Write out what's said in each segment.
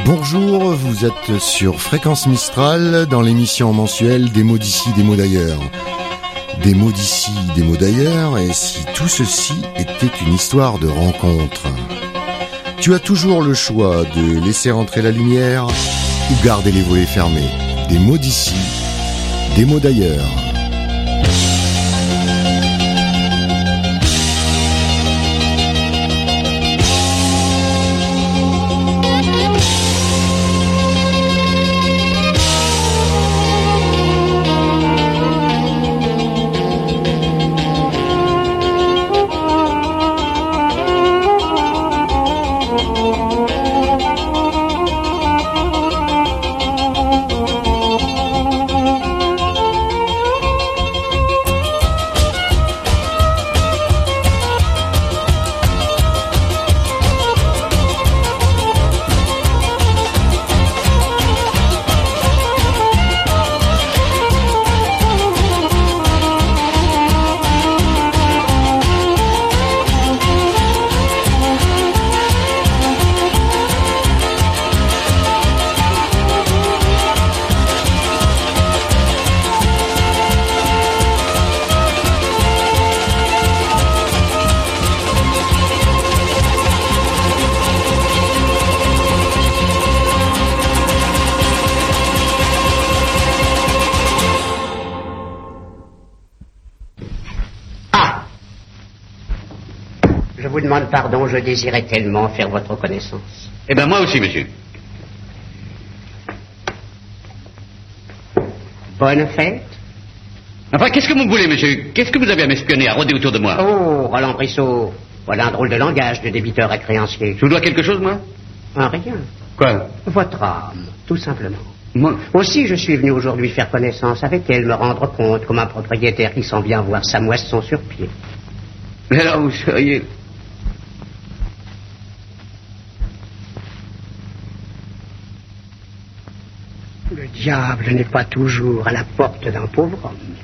Bonjour, vous êtes sur Fréquence Mistral dans l'émission mensuelle Des mots d'ici, des mots d'ailleurs. Des mots d'ici, des mots d'ailleurs, et si tout ceci était une histoire de rencontre. Tu as toujours le choix de laisser entrer la lumière ou garder les volets fermés. Des mots d'ici, des mots d'ailleurs. Je vous demande pardon, je désirais tellement faire votre connaissance. Eh bien, moi aussi, monsieur. Bonne fête. Enfin, qu'est-ce que vous voulez, monsieur? Qu'est-ce que vous avez à m'espionner, à rôder autour de moi? Oh, Roland Brissot, voilà un drôle de langage de débiteur à créancier. Je vous dois quelque chose, moi? Rien. Quoi? Votre âme, tout simplement. Moi? Aussi, je suis venu aujourd'hui faire connaissance avec elle, me rendre compte comme un propriétaire qui sent bien voir sa moisson sur pied. Mais alors, vous seriez... Le diable n'est pas toujours à la porte d'un pauvre homme.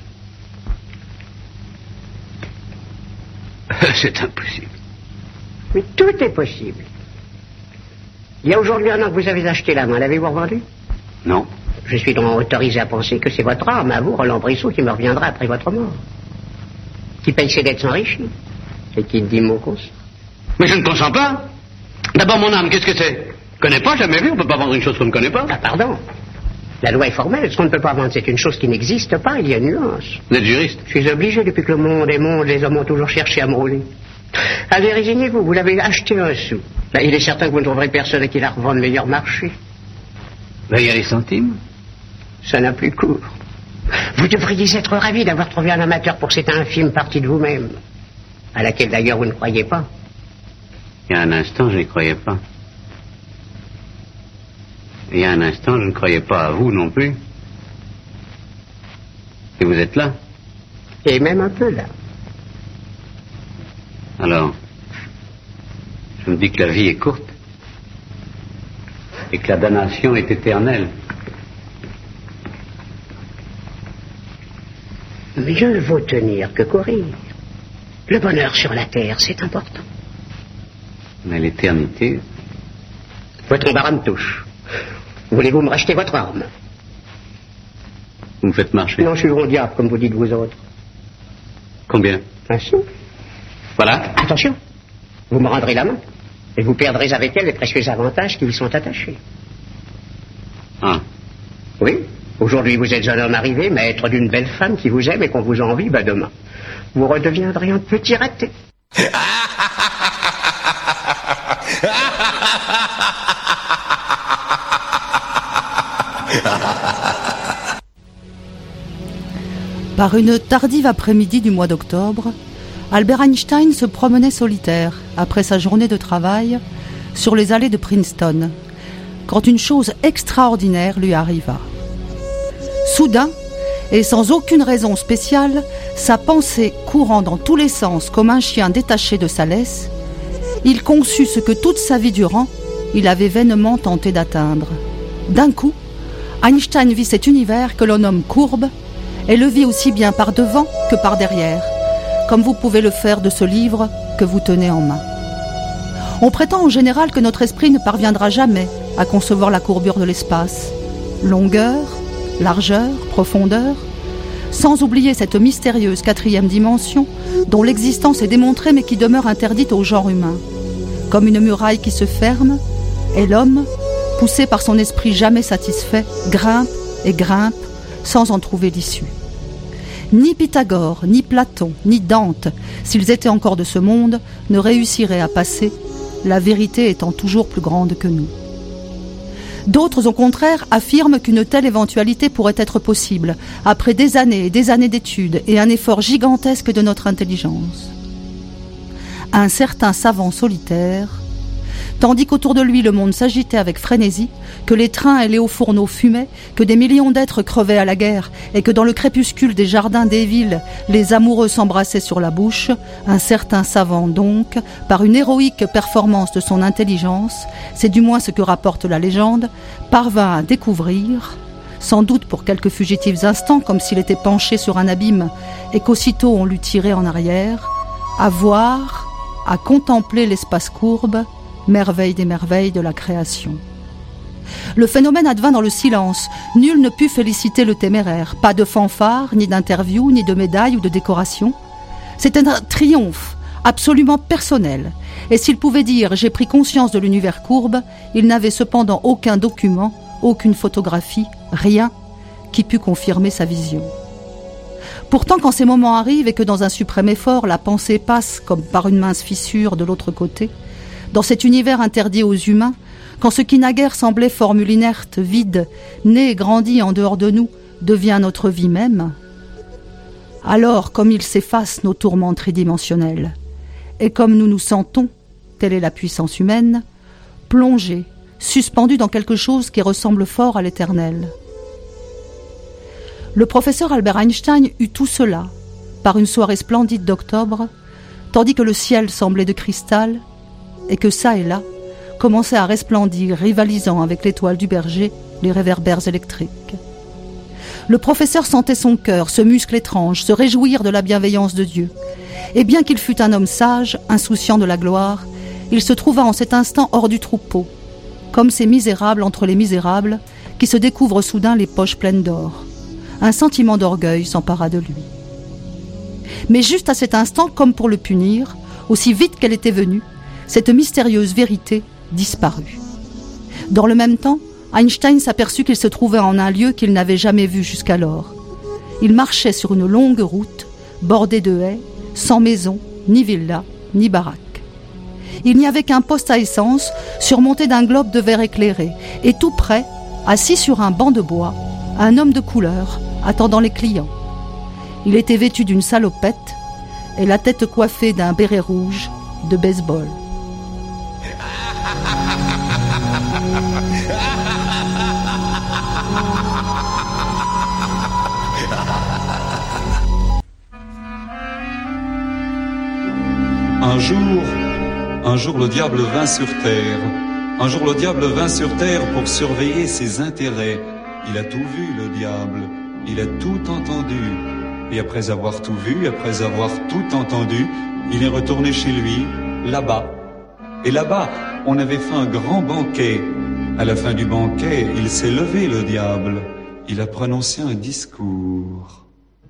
C'est impossible. Mais tout est possible. Il y a aujourd'hui 1 an que vous avez acheté la main, l'avez-vous revendue? Non. Je suis donc autorisé à penser que c'est votre âme, à vous, Roland Brissot, qui me reviendra après votre mort. Qui paye ses dettes s'enrichit. Et qui dit mon consent. Mais je ne consens pas. D'abord, mon âme, qu'est-ce que c'est? Je connais pas, jamais vu, on peut pas vendre une chose qu'on ne connaît pas. Ah, pardon. La loi est formelle, ce qu'on ne peut pas vendre, c'est une chose qui n'existe pas, il y a une nuance. Vous êtes juriste? Je suis obligé, depuis que le monde est monde, les hommes ont toujours cherché à me rouler. Allez, résignez-vous, vous l'avez acheté 1 sou. Là, il est certain que vous ne trouverez personne qui la revende meilleur marché. Ben, il y a les centimes. Ça n'a plus cours. Vous devriez être ravi d'avoir trouvé un amateur pour cette infime partie de vous-même, à laquelle d'ailleurs vous ne croyez pas. Il y a un instant, je n'y croyais pas. Il y a un instant, je ne croyais pas à vous non plus. Et vous êtes là. Et même un peu là. Alors, je me dis que la vie est courte et que la damnation est éternelle. Mieux vaut tenir que courir. Le bonheur sur la terre, c'est important. Mais l'éternité... Votre embarras me touche. Voulez-vous me racheter votre arme? Vous me faites marcher. Non, je suis bon diable, comme vous dites vous autres. Combien? 1 sou. Voilà. Attention, vous me rendrez la main, et vous perdrez avec elle les précieux avantages qui y sont attachés. Ah. Oui, aujourd'hui vous êtes un homme arrivé, maître d'une belle femme qui vous aime et qu'on vous envie, ben demain, vous redeviendrez un petit raté. Par une tardive après-midi du mois d'octobre, Albert Einstein se promenait solitaire, après sa journée de travail, sur les allées de Princeton, quand une chose extraordinaire lui arriva. Soudain, et sans aucune raison spéciale, sa pensée courant dans tous les sens comme un chien détaché de sa laisse, il conçut ce que toute sa vie durant, il avait vainement tenté d'atteindre. D'un coup, Einstein vit cet univers que l'on nomme courbe, et le vit aussi bien par devant que par derrière, comme vous pouvez le faire de ce livre que vous tenez en main. On prétend en général que notre esprit ne parviendra jamais à concevoir la courbure de l'espace. Longueur, largeur, profondeur, sans oublier cette mystérieuse 4e dimension dont l'existence est démontrée mais qui demeure interdite au genre humain. Comme une muraille qui se ferme, et l'homme, poussé par son esprit jamais satisfait, grimpe et grimpe sans en trouver l'issue. Ni Pythagore, ni Platon, ni Dante, s'ils étaient encore de ce monde, ne réussiraient à passer, la vérité étant toujours plus grande que nous. D'autres, au contraire, affirment qu'une telle éventualité pourrait être possible, après des années et des années d'études et un effort gigantesque de notre intelligence. Un certain savant solitaire, tandis qu'autour de lui le monde s'agitait avec frénésie, que les trains et les hauts fourneaux fumaient, que des millions d'êtres crevaient à la guerre, et que dans le crépuscule des jardins des villes, les amoureux s'embrassaient sur la bouche, un certain savant donc, par une héroïque performance de son intelligence, c'est du moins ce que rapporte la légende, parvint à découvrir, sans doute pour quelques fugitifs instants, comme s'il était penché sur un abîme, et qu'aussitôt on l'eût tiré en arrière, à voir, à contempler l'espace courbe, merveille des merveilles de la création. Le phénomène advint dans le silence. Nul ne put féliciter le téméraire. Pas de fanfare, ni d'interview, ni de médaille ou de décoration. C'était un triomphe absolument personnel. Et s'il pouvait dire « j'ai pris conscience de l'univers courbe », il n'avait cependant aucun document, aucune photographie, rien qui pût confirmer sa vision. Pourtant, quand ces moments arrivent et que dans un suprême effort, la pensée passe comme par une mince fissure de l'autre côté, dans cet univers interdit aux humains, quand ce qui naguère semblait formule inerte, vide, né et grandi en dehors de nous, devient notre vie même, alors comme il s'efface nos tourments tridimensionnels, et comme nous nous sentons, telle est la puissance humaine, plongés, suspendus dans quelque chose qui ressemble fort à l'éternel. Le professeur Albert Einstein eut tout cela, par une soirée splendide d'octobre, tandis que le ciel semblait de cristal, et que ça et là commençaient à resplendir, rivalisant avec l'étoile du berger, les réverbères électriques. Le professeur sentait son cœur, ce muscle étrange, se réjouir de la bienveillance de Dieu. Et bien qu'il fût un homme sage, insouciant de la gloire, il se trouva en cet instant hors du troupeau, comme ces misérables entre les misérables qui se découvrent soudain les poches pleines d'or. Un sentiment d'orgueil s'empara de lui. Mais juste à cet instant, comme pour le punir, aussi vite qu'elle était venue, cette mystérieuse vérité disparut. Dans le même temps, Einstein s'aperçut qu'il se trouvait en un lieu qu'il n'avait jamais vu jusqu'alors. Il marchait sur une longue route, bordée de haies, sans maison, ni villa, ni baraque. Il n'y avait qu'un poste à essence, surmonté d'un globe de verre éclairé, et tout près, assis sur un banc de bois, un homme de couleur, attendant les clients. Il était vêtu d'une salopette et la tête coiffée d'un béret rouge de baseball. Un jour le diable vint sur terre. Un jour le diable vint sur terre pour surveiller ses intérêts. Il a tout vu, le diable. Il a tout entendu. Et après avoir tout vu, après avoir tout entendu, il est retourné chez lui, là-bas. Et là-bas, on avait fait un grand banquet. À la fin du banquet, il s'est levé, le diable. Il a prononcé un discours.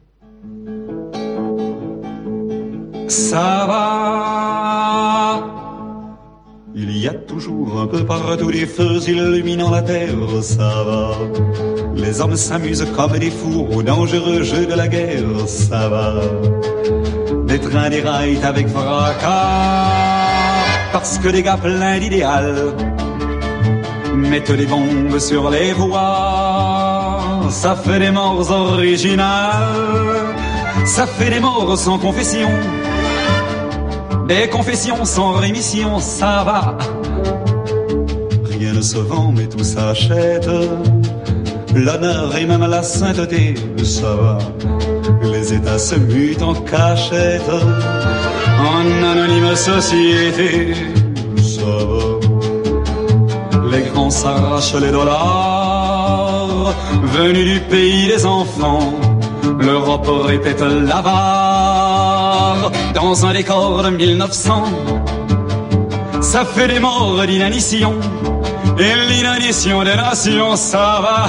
Ça va. Il y a toujours un peu partout des feux illuminant la terre, ça va. Les hommes s'amusent comme des fous au dangereux jeu de la guerre, ça va. Des trains déraillent avec fracas, parce que des gars pleins d'idéal mettent des bombes sur les voies. Ça fait des morts originales, ça fait des morts sans confession, des confessions sans rémission, ça va. Rien ne se vend mais tout s'achète, l'honneur et même la sainteté, ça va. Les États se mutent en cachette, en anonyme société, ça va. Les grands s'arrachent les dollars, venus du pays des enfants. L'Europe répète l'avare dans un décor de 1900. Ça fait des morts d'inanition, et l'inanition des nations, ça va.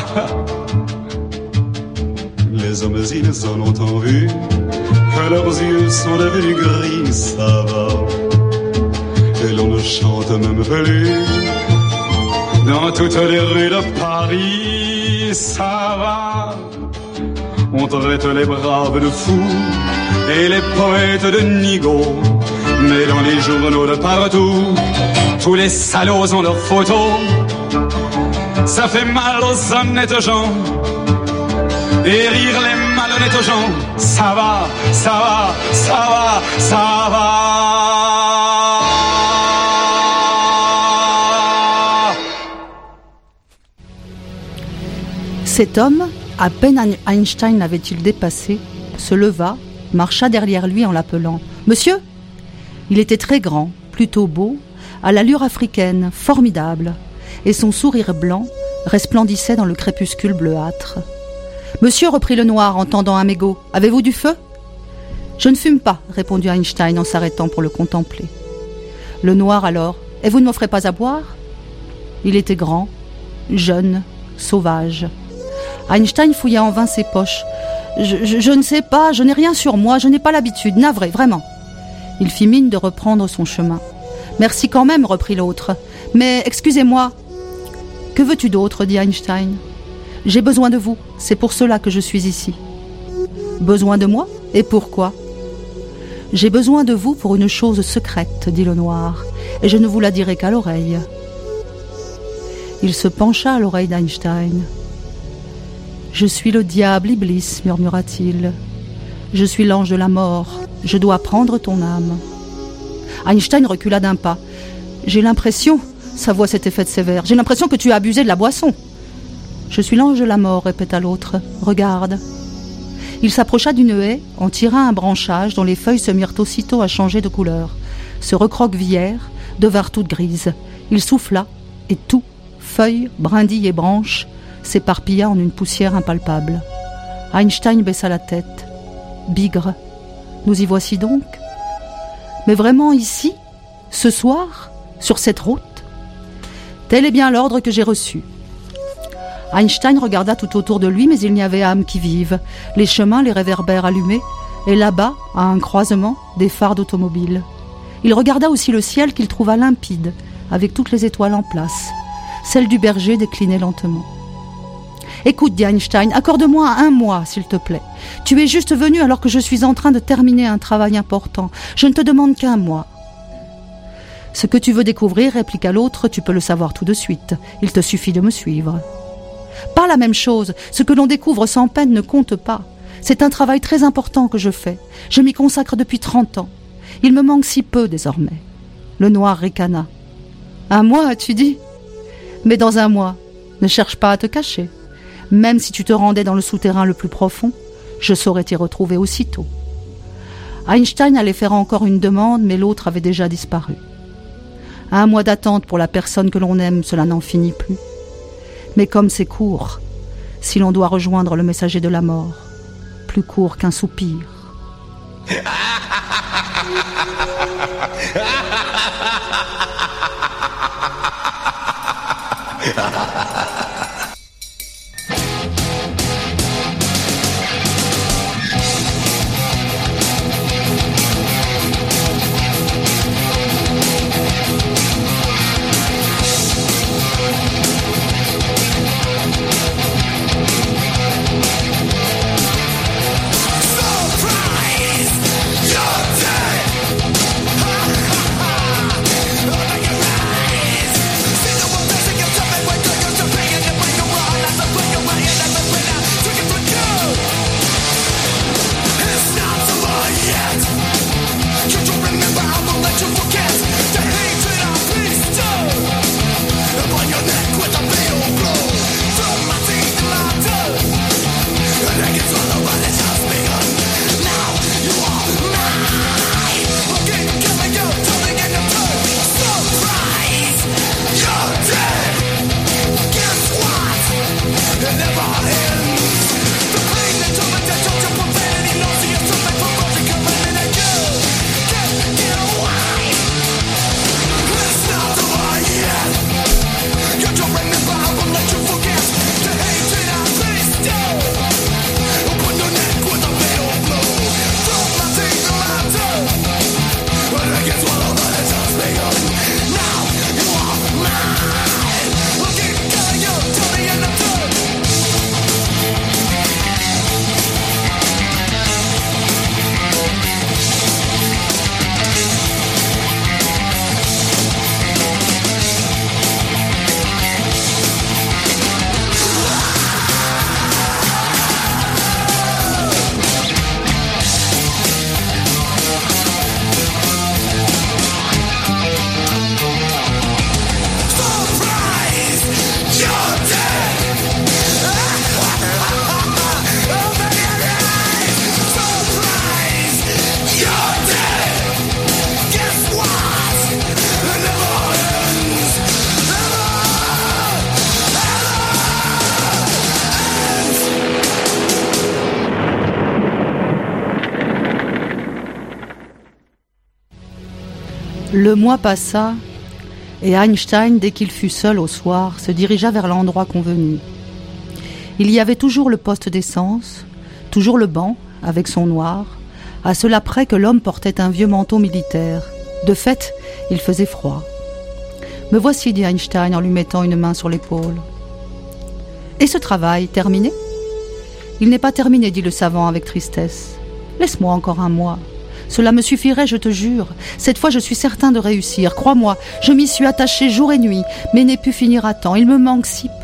Les hommes, ils en ont tant vu que leurs yeux sont devenus gris, ça va. Et l'on ne chante même plus dans toutes les rues de Paris, ça va. On traite les braves de fous et les poètes de nigauds, mais dans les journaux de partout, tous les salauds ont leurs photos. Ça fait mal aux honnêtes gens et rire les malhonnêtes gens. Ça va, ça va, ça va, ça va. Cet homme, à peine Einstein l'avait-il dépassé, se leva, marcha derrière lui en l'appelant « Monsieur !» Il était très grand, plutôt beau, à l'allure africaine, formidable, et son sourire blanc resplendissait dans le crépuscule bleuâtre. « Monsieur !» reprit le noir en tendant un mégot, « avez-vous du feu ?»« Je ne fume pas » répondit Einstein en s'arrêtant pour le contempler. Le noir alors, « Et vous ne m'offrez pas à boire ?» Il était grand, jeune, sauvage. Einstein fouilla en vain ses poches. Je ne sais pas, je n'ai rien sur moi, je n'ai pas l'habitude, navré, vraiment. Il fit mine de reprendre son chemin. Merci quand même, reprit l'autre. Mais excusez-moi. Que veux-tu d'autre, dit Einstein. J'ai besoin de vous, c'est pour cela que je suis ici. Besoin de moi ? Et pourquoi ? J'ai besoin de vous pour une chose secrète, dit le noir, et je ne vous la dirai qu'à l'oreille. Il se pencha à l'oreille d'Einstein. Je suis le diable Iblis, murmura-t-il. Je suis l'ange de la mort. Je dois prendre ton âme. Einstein recula d'un pas. J'ai l'impression, sa voix s'était faite sévère, j'ai l'impression que tu as abusé de la boisson. Je suis l'ange de la mort, répéta l'autre. Regarde. Il s'approcha d'une haie, en tira un branchage dont les feuilles se mirent aussitôt à changer de couleur. Se recroquevillèrent, devinrent toutes grises. Il souffla, et tout, feuilles, brindilles et branches, s'éparpilla en une poussière impalpable. Einstein baissa la tête. Bigre. Nous y voici donc. Mais vraiment ici, ce soir, sur cette route ? Tel est bien l'ordre que j'ai reçu. Einstein regarda tout autour de lui, mais il n'y avait âme qui vive. Les chemins, les réverbères allumés, et là-bas, à un croisement, des phares d'automobile. Il regarda aussi le ciel qu'il trouva limpide, avec toutes les étoiles en place. Celle du berger déclinait lentement. « Écoute, dit Einstein, accorde-moi 1 mois, s'il te plaît. Tu es juste venu alors que je suis en train de terminer un travail important. Je ne te demande qu'1 mois. » « Ce que tu veux découvrir, répliqua l'autre, tu peux le savoir tout de suite. Il te suffit de me suivre. » Pas la même chose. Ce que l'on découvre sans peine ne compte pas. C'est un travail très important que je fais. Je m'y consacre depuis 30 ans. Il me manque si peu désormais. Le noir ricana. « 1 mois, as-tu dit ? Mais dans 1 mois, ne cherche pas à te cacher. Même si tu te rendais dans le souterrain le plus profond, je saurais t'y retrouver aussitôt. » Einstein allait faire encore une demande, mais l'autre avait déjà disparu. 1 mois d'attente pour la personne que l'on aime, cela n'en finit plus. Mais comme c'est court, si l'on doit rejoindre le messager de la mort, plus court qu'un soupir. Take Le mois passa, et Einstein, dès qu'il fut seul au soir, se dirigea vers l'endroit convenu. Il y avait toujours le poste d'essence, toujours le banc, avec son noir, à cela près que l'homme portait un vieux manteau militaire. De fait, il faisait froid. « Me voici, dit Einstein en lui mettant une main sur l'épaule. « Et ce travail, terminé ?»« Il n'est pas terminé, dit le savant avec tristesse. Laisse-moi encore un mois. Cela me suffirait, je te jure. Cette fois, je suis certain de réussir. Crois-moi, je m'y suis attaché jour et nuit, mais n'ai pu finir à temps. Il me manque si peu. »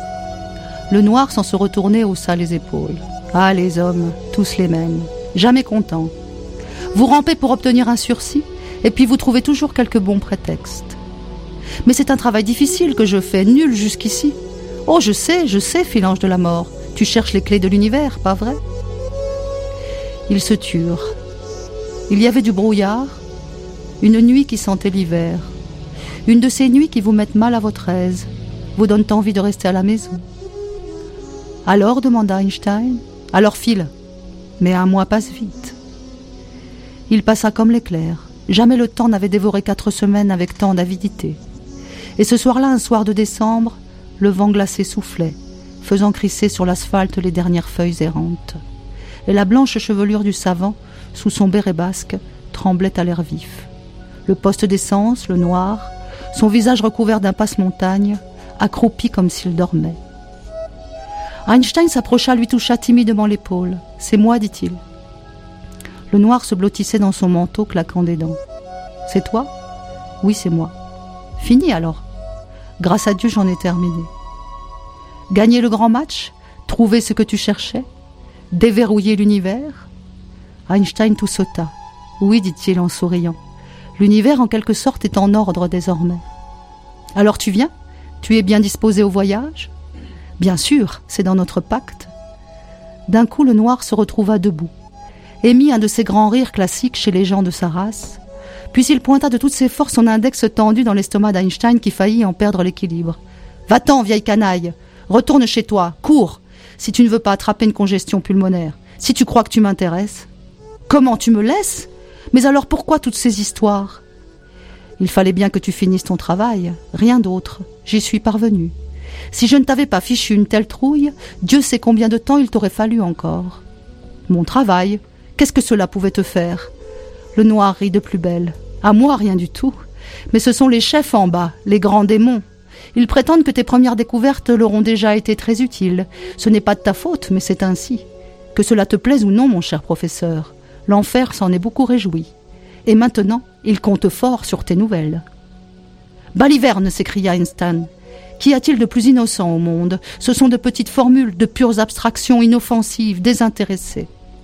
Le noir, sans se retourner, haussa les épaules. « Ah, les hommes, tous les mêmes, jamais contents. Vous rampez pour obtenir un sursis, et puis vous trouvez toujours quelques bons prétextes. Mais c'est un travail difficile que je fais, nul jusqu'ici. Oh, je sais, fit l'ange de la mort. Tu cherches les clés de l'univers, pas vrai ?» Ils se turent. Il y avait du brouillard, une nuit qui sentait l'hiver, une de ces nuits qui vous mettent mal à votre aise, vous donnent envie de rester à la maison. « Alors » demanda Einstein. « Alors file. » Mais un mois passe vite. Il passa comme l'éclair. Jamais le temps n'avait dévoré 4 semaines avec tant d'avidité. Et ce soir-là, un soir de décembre, le vent glacé soufflait, faisant crisser sur l'asphalte les dernières feuilles errantes. Et la blanche chevelure du savant, sous son béret basque, tremblait à l'air vif. Le poste d'essence, le noir, son visage recouvert d'un passe-montagne, accroupi comme s'il dormait. Einstein s'approcha, lui toucha timidement l'épaule. « C'est moi, dit-il. » Le noir se blottissait dans son manteau, claquant des dents. « C'est toi ? » ?»« Oui, c'est moi. »« Fini alors. Grâce à Dieu, j'en ai terminé. » « Gagner le grand match ? Trouver ce que tu cherchais ? Déverrouiller l'univers ?» Einstein tout sauta. « Oui, dit-il en souriant. L'univers, en quelque sorte, est en ordre désormais. »« Alors tu viens ? Tu es bien disposé au voyage ? » ?»« Bien sûr, c'est dans notre pacte. » D'un coup, le noir se retrouva debout, émit un de ces grands rires classiques chez les gens de sa race, puis il pointa de toutes ses forces son index tendu dans l'estomac d'Einstein qui faillit en perdre l'équilibre. « Va-t'en, vieille canaille! Retourne chez toi, cours, si tu ne veux pas attraper une congestion pulmonaire, si tu crois que tu m'intéresses. »« Comment, tu me laisses ? Mais alors pourquoi toutes ces histoires ? » ?»« Il fallait bien que tu finisses ton travail, rien d'autre. J'y suis parvenu. Si je ne t'avais pas fichu une telle trouille, Dieu sait combien de temps il t'aurait fallu encore. »« Mon travail, qu'est-ce que cela pouvait te faire ? » Le noir rit de plus belle. « À moi, rien du tout. Mais ce sont les chefs en bas, les grands démons. Ils prétendent que tes premières découvertes leur ont déjà été très utiles. Ce n'est pas de ta faute, mais c'est ainsi. Que cela te plaise ou non, mon cher professeur, l'enfer s'en est beaucoup réjoui. Et maintenant, il compte fort sur tes nouvelles. »« Baliverne !» s'écria Einstein. « Qu'y a-t-il de plus innocent au monde ? Ce sont de petites formules, de pures abstractions inoffensives, désintéressées. »«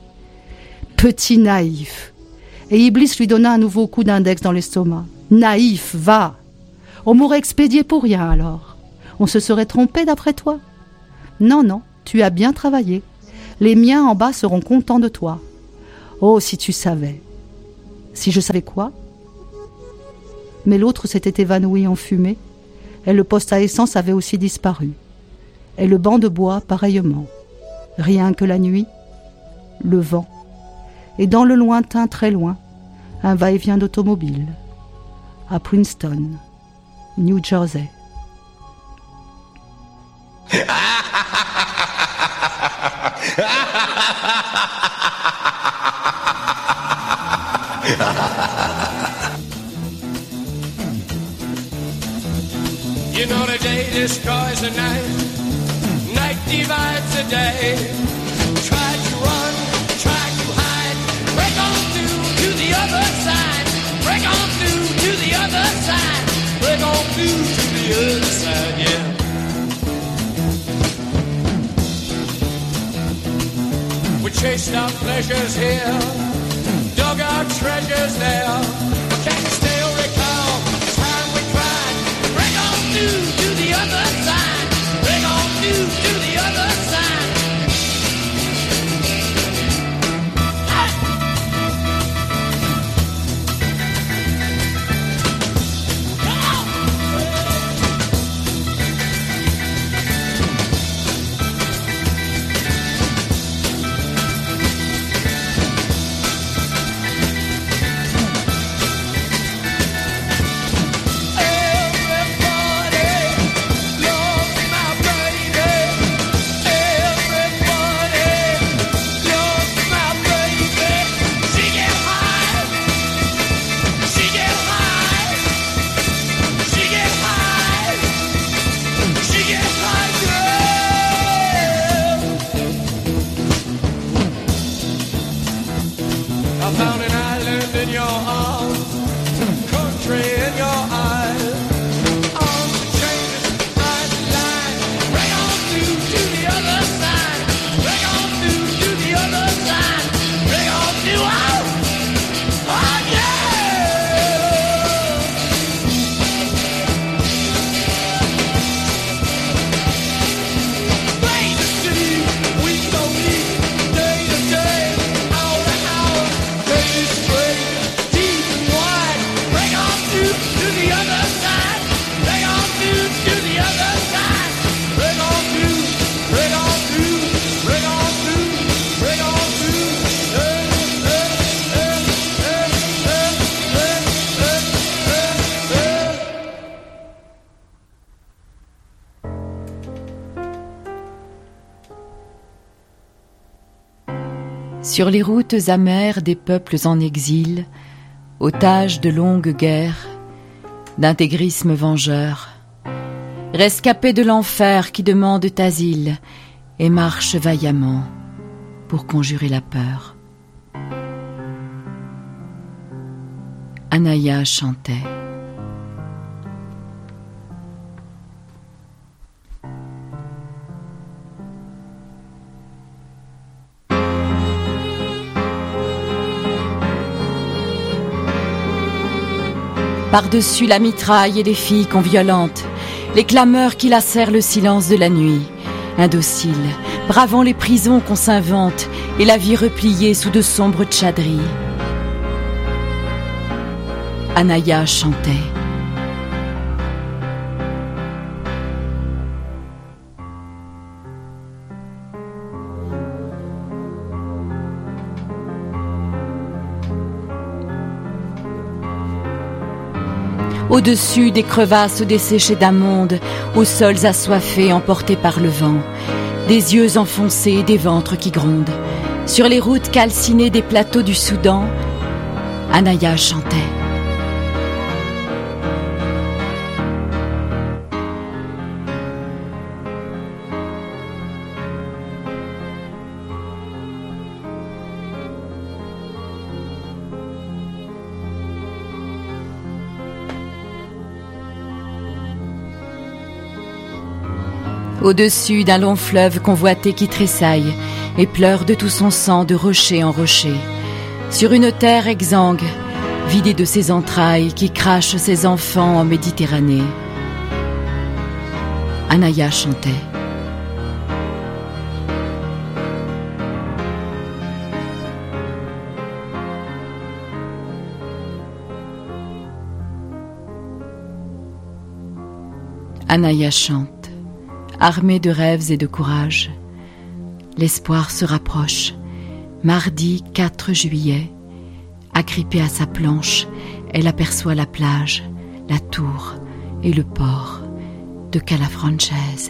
Petit naïf !» Et Iblis lui donna un nouveau coup d'index dans l'estomac. « Naïf, va ! On m'aurait expédié pour rien alors. On se serait trompé d'après toi ? Non, non, tu as bien travaillé. Les miens en bas seront contents de toi. Oh, si tu savais. » Si je savais quoi ? Mais l'autre s'était évanoui en fumée, et le poste à essence avait aussi disparu, et le banc de bois pareillement. Rien que la nuit, le vent, et dans le lointain très loin, un va-et-vient d'automobile, à Princeton, New Jersey. You know the day destroys the night, night divides the day. Try to run, try to hide, break on through to the other side, break on through to the other side, break on through to the other side, yeah. We chased our pleasures here, dug our treasures there, but can you still recall the time we cried? Break on through to the other side, break on through to the other side. arms, country in your eyes. On the changes, line to line. Bring on through to the other side. Bring on through to the other side. Bring on through, oh yeah! Rain to sea, week to week, day to day, hour to hour, day straight, deep and wide. Bring on through to the other side. Bring on through to the other side. Bring on through, bring on through, bring on through, bring on through. Sur les routes amères des peuples en exil, otages de longues guerres, d'intégrisme vengeur, rescapés de l'enfer qui demandent asile et marchent vaillamment pour conjurer la peur. Anaya chantait. Par-dessus la mitraille et les filles conviolentes, les clameurs qui lacèrent le silence de la nuit, indociles, bravant les prisons qu'on s'invente et la vie repliée sous de sombres tchadris. Anaya chantait. Au-dessus des crevasses desséchées d'un monde, aux sols assoiffés emportés par le vent, des yeux enfoncés et des ventres qui grondent, sur les routes calcinées des plateaux du Soudan, Anaya chantait. Au-dessus d'un long fleuve convoité qui tressaille et pleure de tout son sang de rocher en rocher, sur une terre exsangue, vidée de ses entrailles qui crachent ses enfants en Méditerranée. Anaya chantait. Anaya chante. Armée de rêves et de courage, l'espoir se rapproche. Mardi 4 juillet, agrippée à sa planche, elle aperçoit la plage, la tour et le port de Cala Francese.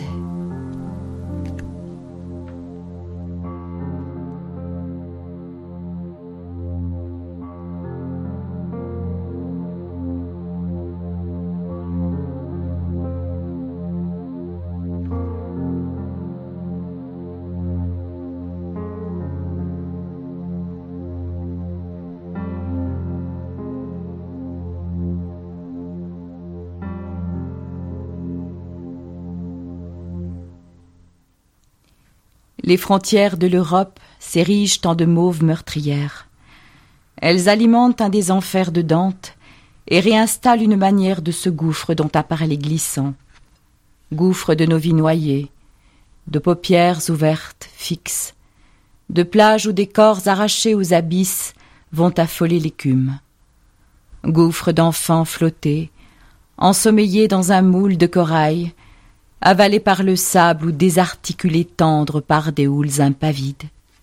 Les frontières de l'Europe s'érigent en de mauves meurtrières. Elles alimentent un des enfers de Dante et réinstallent une manière de ce gouffre dont a parlé Glissant. Gouffre de nos vies noyées, de paupières ouvertes, fixes, de plages où des corps arrachés aux abysses vont affoler l'écume. Gouffre d'enfants flottés, ensommeillés dans un moule de corail, avalés par le sable ou désarticulés tendres par des houles impavides.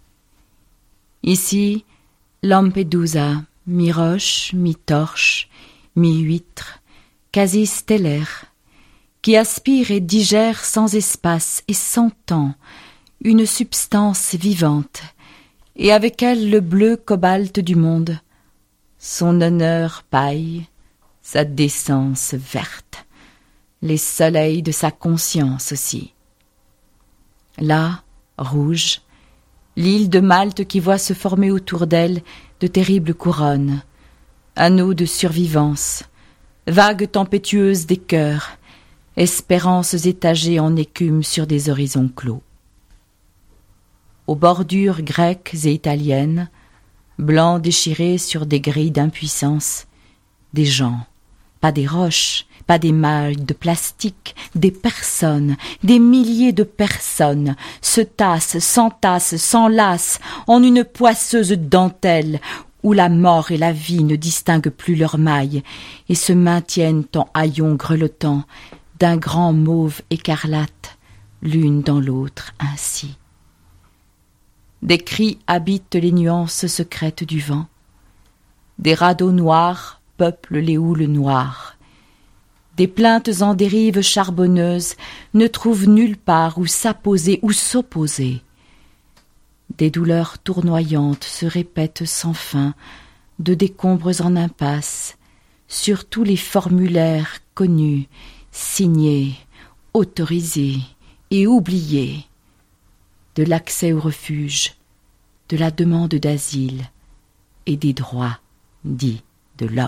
Ici, Lampedusa, mi-roche, mi-torche, mi-huître, quasi stellaire, qui aspire et digère sans espace et sans temps une substance vivante, et avec elle le bleu cobalt du monde, son honneur paille, sa décence verte, les soleils de sa conscience aussi. Là, rouge, l'île de Malte qui voit se former autour d'elle de terribles couronnes, Anneaux de survivance, vagues tempétueuses des cœurs, espérances étagées en écume sur des horizons clos. Aux bordures grecques et italiennes, blancs déchirés sur des grilles d'impuissance, des gens, pas des roches, pas des mailles de plastique, des personnes, des milliers de personnes, se tassent, s'enlacent en une poisseuse dentelle où la mort et la vie ne distinguent plus leurs mailles et se maintiennent en haillons grelottants d'un grand mauve écarlate, l'une dans l'autre ainsi. Des cris habitent les nuances secrètes du vent. Des radeaux noirs peuplent les houles noires. Des plaintes en dérive charbonneuse ne trouvent nulle part où s'apposer ou s'opposer. Des douleurs tournoyantes se répètent sans fin, de décombres en impasse, sur tous les formulaires connus, signés, autorisés et oubliés, de l'accès au refuge, de la demande d'asile et des droits dits de l'homme.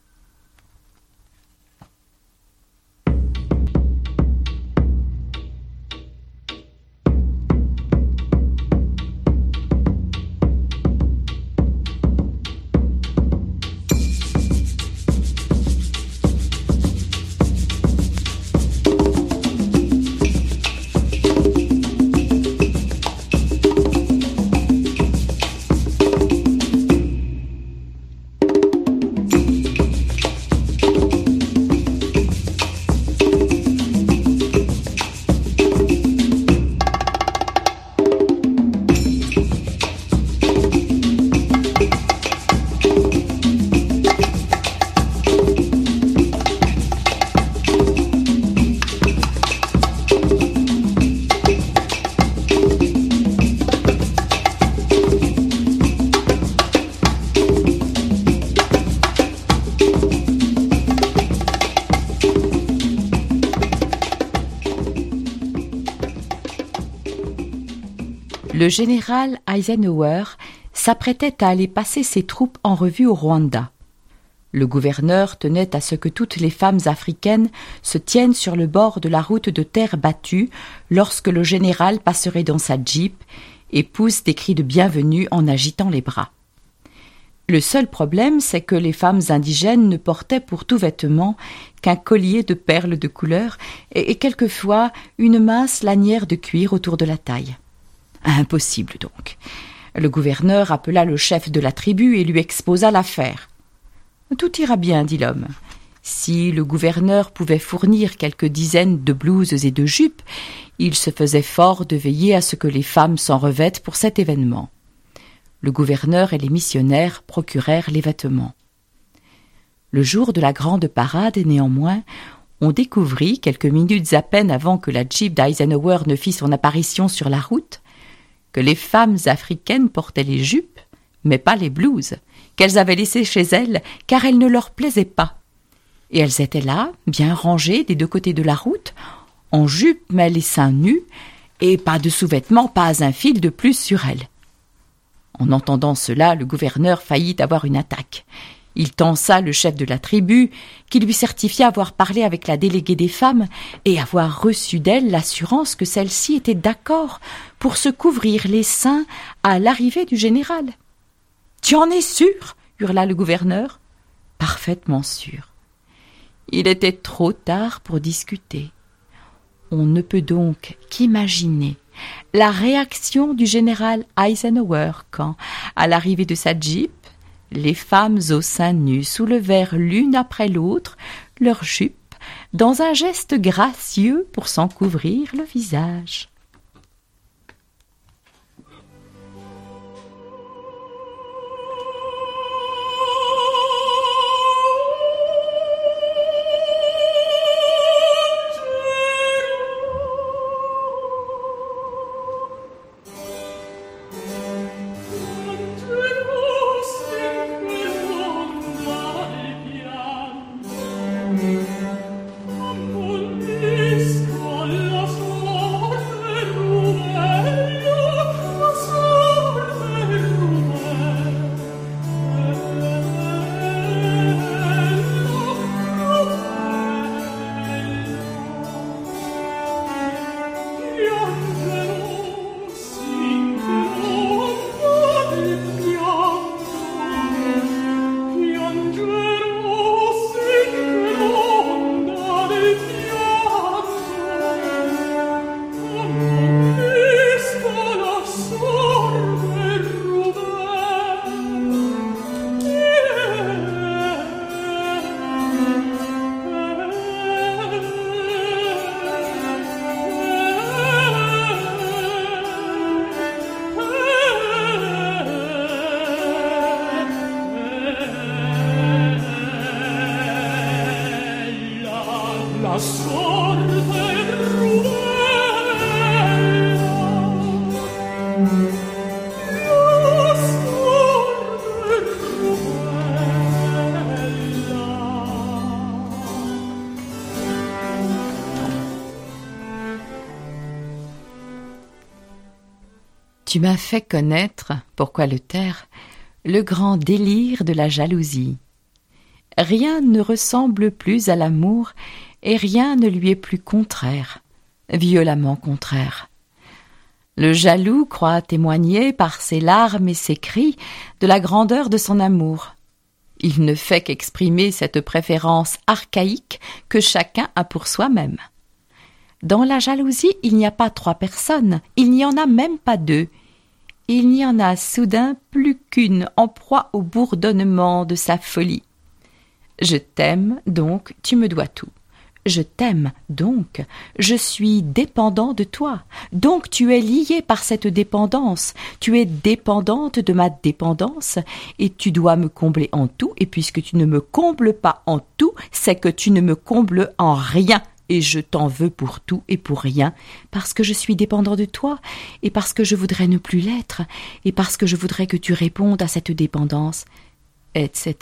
Le général Eisenhower s'apprêtait à aller passer ses troupes en revue au Rwanda. Le gouverneur tenait à ce que toutes les femmes africaines se tiennent sur le bord de la route de terre battue lorsque le général passerait dans sa Jeep et pousse des cris de bienvenue en agitant les bras. Le seul problème, c'est que les femmes indigènes ne portaient pour tout vêtement qu'un collier de perles de couleur et quelquefois une mince lanière de cuir autour de la taille. Impossible donc. Le gouverneur appela le chef de la tribu et lui exposa l'affaire. « Tout ira bien, dit l'homme. Si le gouverneur pouvait fournir quelques dizaines de blouses et de jupes, il se faisait fort de veiller à ce que les femmes s'en revêtent pour cet événement. » Le gouverneur et les missionnaires procurèrent les vêtements. Le jour de la grande parade, néanmoins, on découvrit, quelques minutes à peine avant que la Jeep d'Eisenhower ne fît son apparition sur la route, que les femmes africaines portaient les jupes, mais pas les blouses, qu'elles avaient laissées chez elles, car elles ne leur plaisaient pas. Et elles étaient là, bien rangées des deux côtés de la route, en jupe mais les seins nus, et pas de sous-vêtements, pas un fil de plus sur elles. En entendant cela, le gouverneur faillit avoir une attaque. Il tança le chef de la tribu, qui lui certifia avoir parlé avec la déléguée des femmes et avoir reçu d'elle l'assurance que celle-ci était d'accord pour se couvrir les seins à l'arrivée du général. « Tu en es sûr ?» hurla le gouverneur. « Parfaitement sûr. » Il était trop tard pour discuter. On ne peut donc qu'imaginer la réaction du général Eisenhower quand, à l'arrivée de sa Jeep, les femmes aux seins nus soulevèrent l'une après l'autre leurs jupes dans un geste gracieux pour s'en couvrir le visage. Tu m'as fait connaître, pourquoi le taire, le grand délire de la jalousie. Rien ne ressemble plus à l'amour et rien ne lui est plus contraire, violemment contraire. Le jaloux croit témoigner par ses larmes et ses cris de la grandeur de son amour. Il ne fait qu'exprimer cette préférence archaïque que chacun a pour soi-même. Dans la jalousie, il n'y a pas 3 personnes, il n'y en a même pas 2. Il n'y en a soudain plus qu'une en proie au bourdonnement de sa folie. Je t'aime, donc tu me dois tout. Je t'aime, donc je suis dépendant de toi. Donc tu es lié par cette dépendance. Tu es dépendante de ma dépendance et tu dois me combler en tout. Et puisque tu ne me combles pas en tout, c'est que tu ne me combles en rien. Et je t'en veux pour tout et pour rien, parce que je suis dépendant de toi, et parce que je voudrais ne plus l'être, et parce que je voudrais que tu répondes à cette dépendance, etc.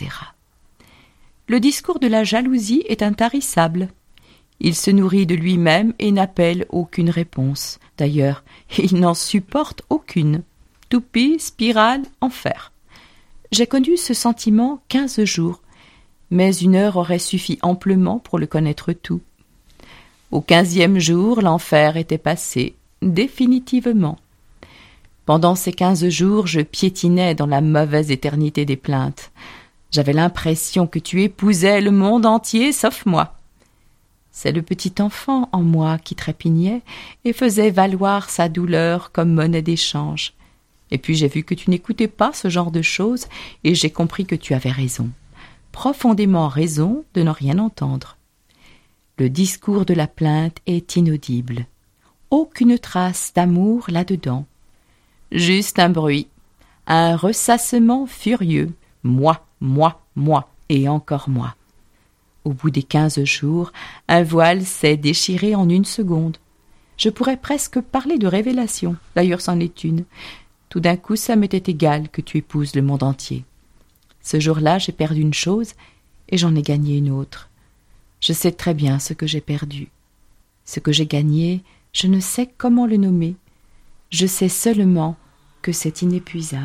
Le discours de la jalousie est intarissable. Il se nourrit de lui-même et n'appelle aucune réponse. D'ailleurs, il n'en supporte aucune. Toupie, spirale, enfer. J'ai connu ce sentiment 15 jours, mais 1 heure aurait suffi amplement pour le connaître tout. Au 15e jour, l'enfer était passé, définitivement. Pendant ces 15 jours, je piétinais dans la mauvaise éternité des plaintes. J'avais l'impression que tu épousais le monde entier, sauf moi. C'est le petit enfant en moi qui trépignait et faisait valoir sa douleur comme monnaie d'échange. Et puis j'ai vu que tu n'écoutais pas ce genre de choses et j'ai compris que tu avais raison, profondément raison de ne rien entendre. Le discours de la plainte est inaudible. Aucune trace d'amour là-dedans. Juste un bruit, un ressassement furieux. Moi, moi, moi, et encore moi. Au bout des 15 jours, un voile s'est déchiré en 1 seconde. Je pourrais presque parler de révélation, d'ailleurs c'en est une. Tout d'un coup, ça m'était égal que tu épouses le monde entier. Ce jour-là, j'ai perdu une chose et j'en ai gagné une autre. Je sais très bien ce que j'ai perdu. Ce que j'ai gagné, je ne sais comment le nommer. Je sais seulement que c'est inépuisable.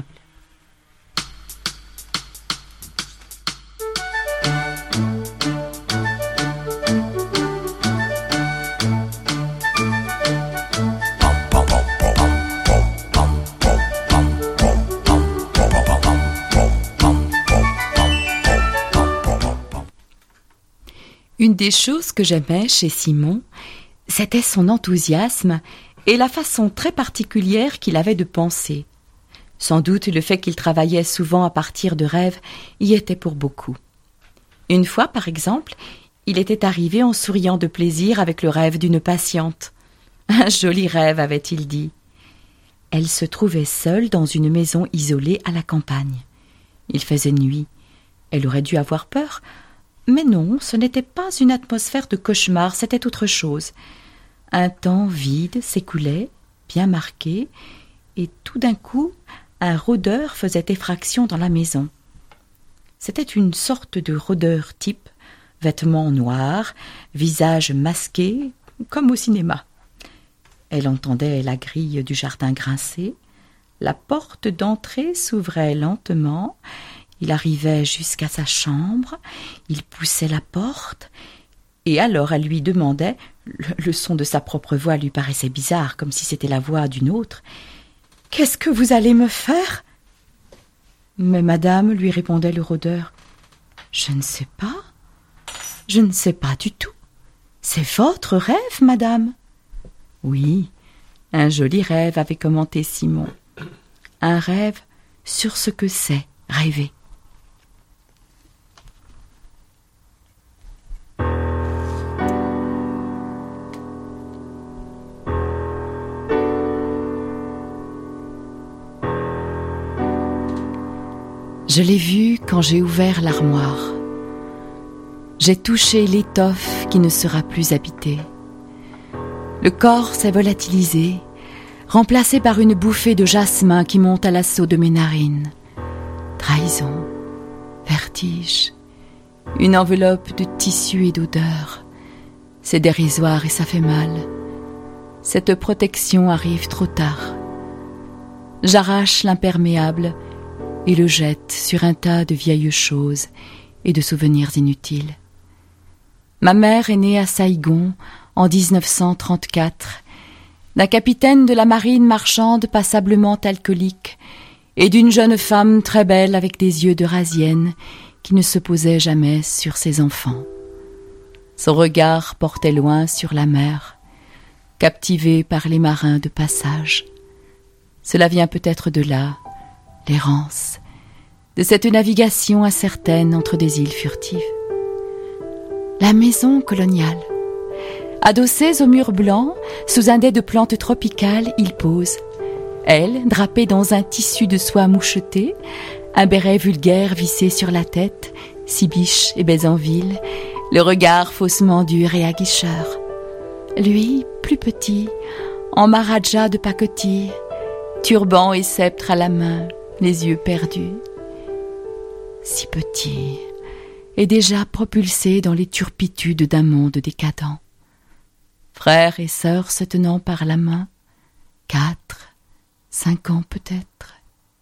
Une des choses que j'aimais chez Simon, c'était son enthousiasme et la façon très particulière qu'il avait de penser. Sans doute le fait qu'il travaillait souvent à partir de rêves y était pour beaucoup. Une fois, par exemple, il était arrivé en souriant de plaisir avec le rêve d'une patiente. Un joli rêve, avait-il dit. Elle se trouvait seule dans une maison isolée à la campagne. Il faisait nuit. Elle aurait dû avoir peur. Mais non, ce n'était pas une atmosphère de cauchemar, c'était autre chose. Un temps vide s'écoulait, bien marqué, et tout d'un coup, un rôdeur faisait effraction dans la maison. C'était une sorte de rôdeur type, vêtements noirs, visage masqué, comme au cinéma. Elle entendait la grille du jardin grincer, la porte d'entrée s'ouvrait lentement. Il arrivait jusqu'à sa chambre, il poussait la porte, et alors elle lui demandait, le son de sa propre voix lui paraissait bizarre, comme si c'était la voix d'une autre, « Qu'est-ce que vous allez me faire ?» Mais madame, lui répondait le rôdeur, « Je ne sais pas, je ne sais pas du tout. C'est votre rêve, madame ?» Oui, un joli rêve, avait commenté Simon. Un rêve sur ce que c'est rêver. Je l'ai vu quand j'ai ouvert l'armoire. J'ai touché l'étoffe qui ne sera plus habitée. Le corps s'est volatilisé, remplacé par une bouffée de jasmin qui monte à l'assaut de mes narines. Trahison, vertige, une enveloppe de tissu et d'odeur. C'est dérisoire et ça fait mal. Cette protection arrive trop tard. J'arrache l'imperméable et le jette sur un tas de vieilles choses et de souvenirs inutiles. Ma mère est née à Saïgon en 1934, d'un capitaine de la marine marchande passablement alcoolique et d'une jeune femme très belle avec des yeux de rasienne qui ne se posait jamais sur ses enfants. Son regard portait loin sur la mer, captivé par les marins de passage. Cela vient peut-être de là, l'errance, de cette navigation incertaine entre des îles furtives. La maison coloniale. Adossés au mur blanc, sous un dais de plantes tropicales, ils posent. Elle, drapée dans un tissu de soie mouchetée, un béret vulgaire vissé sur la tête, si biche et Bézanville, le regard faussement dur et aguicheur. Lui, plus petit, en maharaja de pacotille, turban et sceptre à la main, les yeux perdus. Si petit, et déjà propulsé dans les turpitudes d'un monde décadent. Frères et sœurs se tenant par la main, 4, 5 ans peut-être.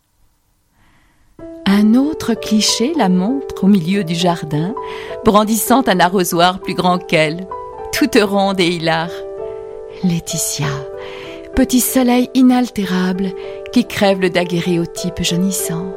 Un autre cliché la montre au milieu du jardin, brandissant un arrosoir plus grand qu'elle, toute ronde et hilare. Laetitia, petit soleil inaltérable qui crève le daguerréotype jaunissant.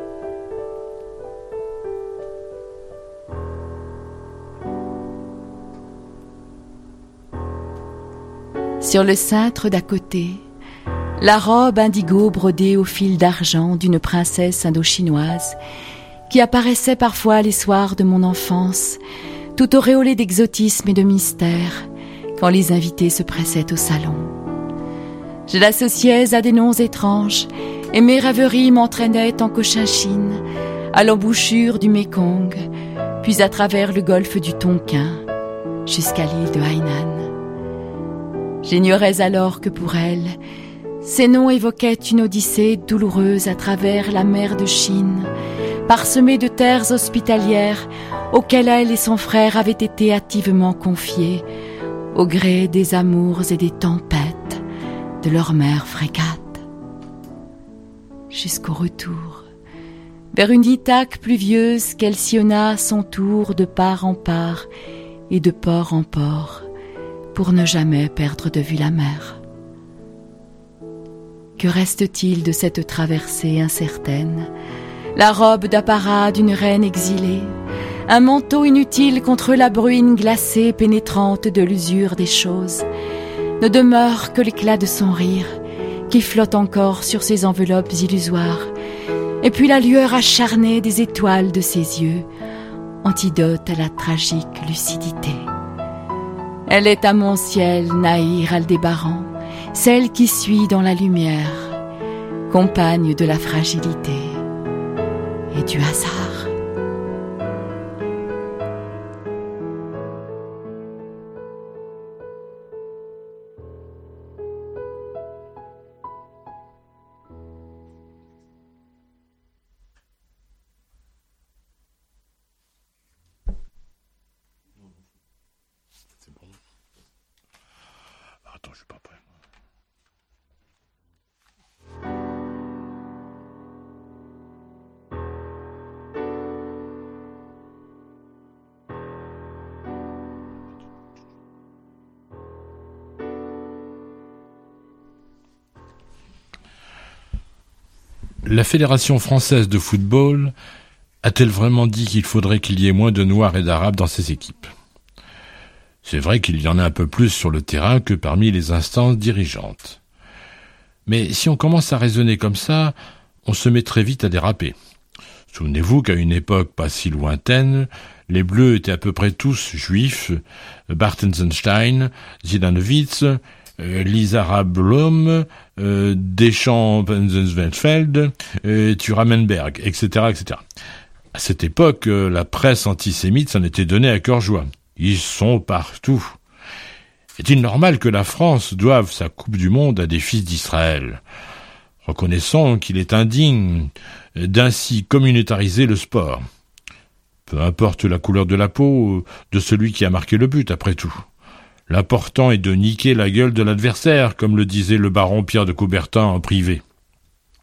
Sur le cintre d'à côté, la robe indigo brodée au fil d'argent d'une princesse indochinoise qui apparaissait parfois les soirs de mon enfance, tout auréolée d'exotisme et de mystère, quand les invités se pressaient au salon. Je l'associais à des noms étranges et mes rêveries m'entraînaient en Cochinchine, à l'embouchure du Mékong, puis à travers le golfe du Tonkin, jusqu'à l'île de Hainan. J'ignorais alors que pour elle, ces noms évoquaient une odyssée douloureuse à travers la mer de Chine, parsemée de terres hospitalières auxquelles elle et son frère avaient été hâtivement confiés, au gré des amours et des tempêtes de leur mère frégate. Jusqu'au retour, vers une Ithaque pluvieuse qu'elle sillonna à son tour de part en part et de port en port, pour ne jamais perdre de vue la mer. Que reste-t-il de cette traversée incertaine? La robe d'apparat d'une reine exilée, un manteau inutile contre la bruine glacée pénétrante de l'usure des choses, ne demeure que l'éclat de son rire, qui flotte encore sur ses enveloppes illusoires, et puis la lueur acharnée des étoiles de ses yeux, antidote à la tragique lucidité. Elle est à mon ciel, Naïr Aldébaran, celle qui suit dans la lumière, compagne de la fragilité et du hasard. Attends, je suis pas prêt. La Fédération française de football a-t-elle vraiment dit qu'il faudrait qu'il y ait moins de Noirs et d'Arabes dans ses équipes ? C'est vrai qu'il y en a un peu plus sur le terrain que parmi les instances dirigeantes. Mais si on commence à raisonner comme ça, on se met très vite à déraper. Souvenez-vous qu'à une époque pas si lointaine, les Bleus étaient à peu près tous juifs, Bartensenstein, Zidanovitz, Lisa Blom, Deschamps-Penzensfeld, Thuramenberg, etc., etc. À cette époque, la presse antisémite s'en était donnée à cœur joie. Ils sont partout. Est-il normal que la France doive sa Coupe du Monde à des fils d'Israël ? Reconnaissons qu'il est indigne d'ainsi communautariser le sport. Peu importe la couleur de la peau de celui qui a marqué le but, après tout. L'important est de niquer la gueule de l'adversaire, comme le disait le baron Pierre de Coubertin en privé.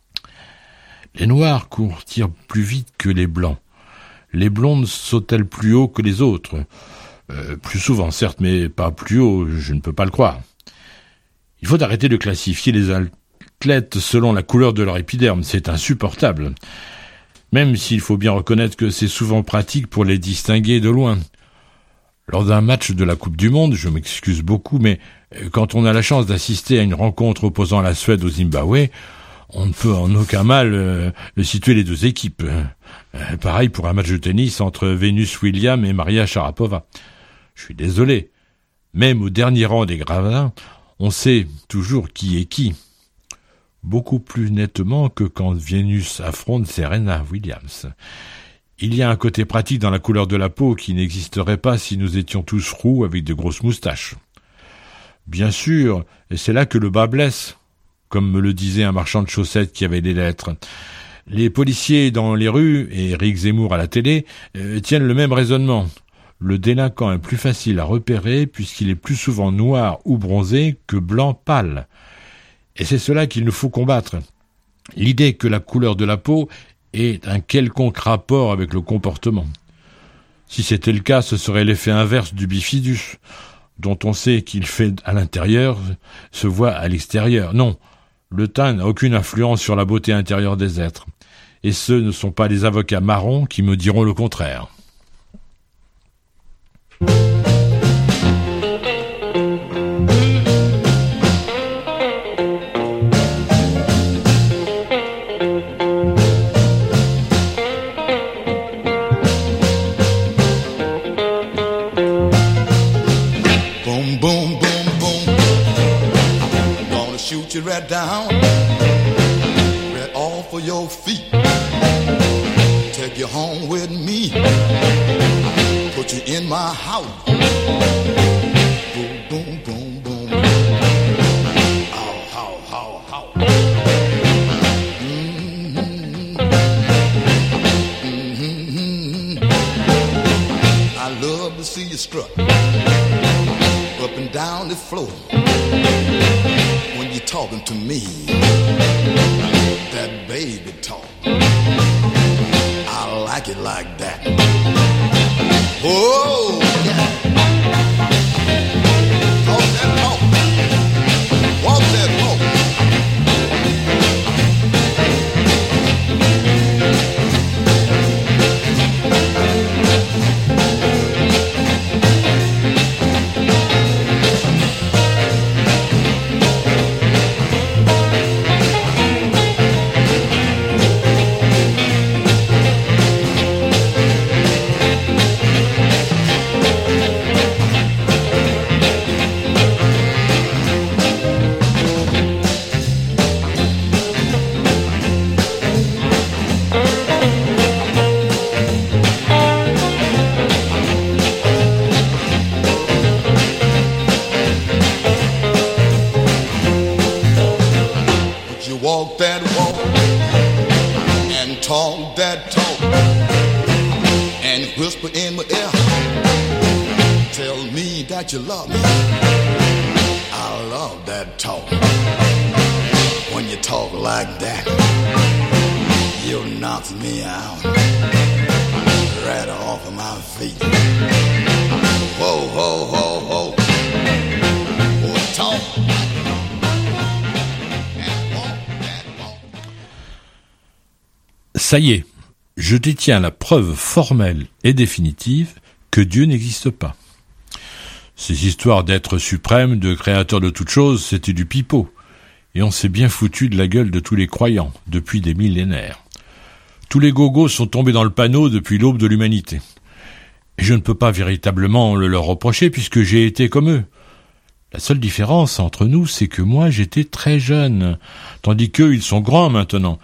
Les noirs courent plus vite que les blancs. Les blondes sautent-elles plus haut que les autres ? Plus souvent, certes, mais pas plus haut, je ne peux pas le croire. Il faut arrêter de classifier les athlètes selon la couleur de leur épiderme, c'est insupportable. Même s'il faut bien reconnaître que c'est souvent pratique pour les distinguer de loin. Lors d'un match de la Coupe du Monde, je m'excuse beaucoup, mais quand on a la chance d'assister à une rencontre opposant la Suède au Zimbabwe, on ne peut en aucun mal situer les deux équipes. Pareil pour un match de tennis entre Venus Williams et Maria Sharapova. Je suis désolé, même au dernier rang des gradins, on sait toujours qui est qui. Beaucoup plus nettement que quand Venus affronte Serena Williams. Il y a un côté pratique dans la couleur de la peau qui n'existerait pas si nous étions tous roux avec de grosses moustaches. Bien sûr, et c'est là que le bas blesse, comme me le disait un marchand de chaussettes qui avait des lettres. Les policiers dans les rues, et Éric Zemmour à la télé, tiennent le même raisonnement. Le délinquant est plus facile à repérer puisqu'il est plus souvent noir ou bronzé que blanc pâle. Et c'est cela qu'il nous faut combattre. L'idée que la couleur de la peau ait un quelconque rapport avec le comportement. Si c'était le cas, ce serait l'effet inverse du bifidus, dont on sait qu'il fait à l'intérieur, se voit à l'extérieur. Non, le teint n'a aucune influence sur la beauté intérieure des êtres. Et ce ne sont pas les avocats marrons qui me diront le contraire. Right down, right off of your feet. Take you home with me. Put you in my house. Boom, boom, boom, boom. Ow, how, how, how. I love to see you strut up and down the floor. When you're talking to me, that baby talk, I like it like that. Oh, yeah. Talk that talk, walk that walk. Walk that walk and talk that talk and whisper in my ear. Tell me that you love me. I love that talk. When you talk like that, you knock me out right off of my feet. Whoa, whoa, whoa, whoa. Oh, talk. Ça y est, je détiens la preuve formelle et définitive que Dieu n'existe pas. Ces histoires d'être suprême, de créateur de toutes choses, c'était du pipeau, et on s'est bien foutu de la gueule de tous les croyants, depuis des millénaires. Tous les gogos sont tombés dans le panneau depuis l'aube de l'humanité. Et je ne peux pas véritablement le leur reprocher, puisque j'ai été comme eux. La seule différence entre nous, c'est que moi, j'étais très jeune, tandis qu'eux, ils sont grands maintenant.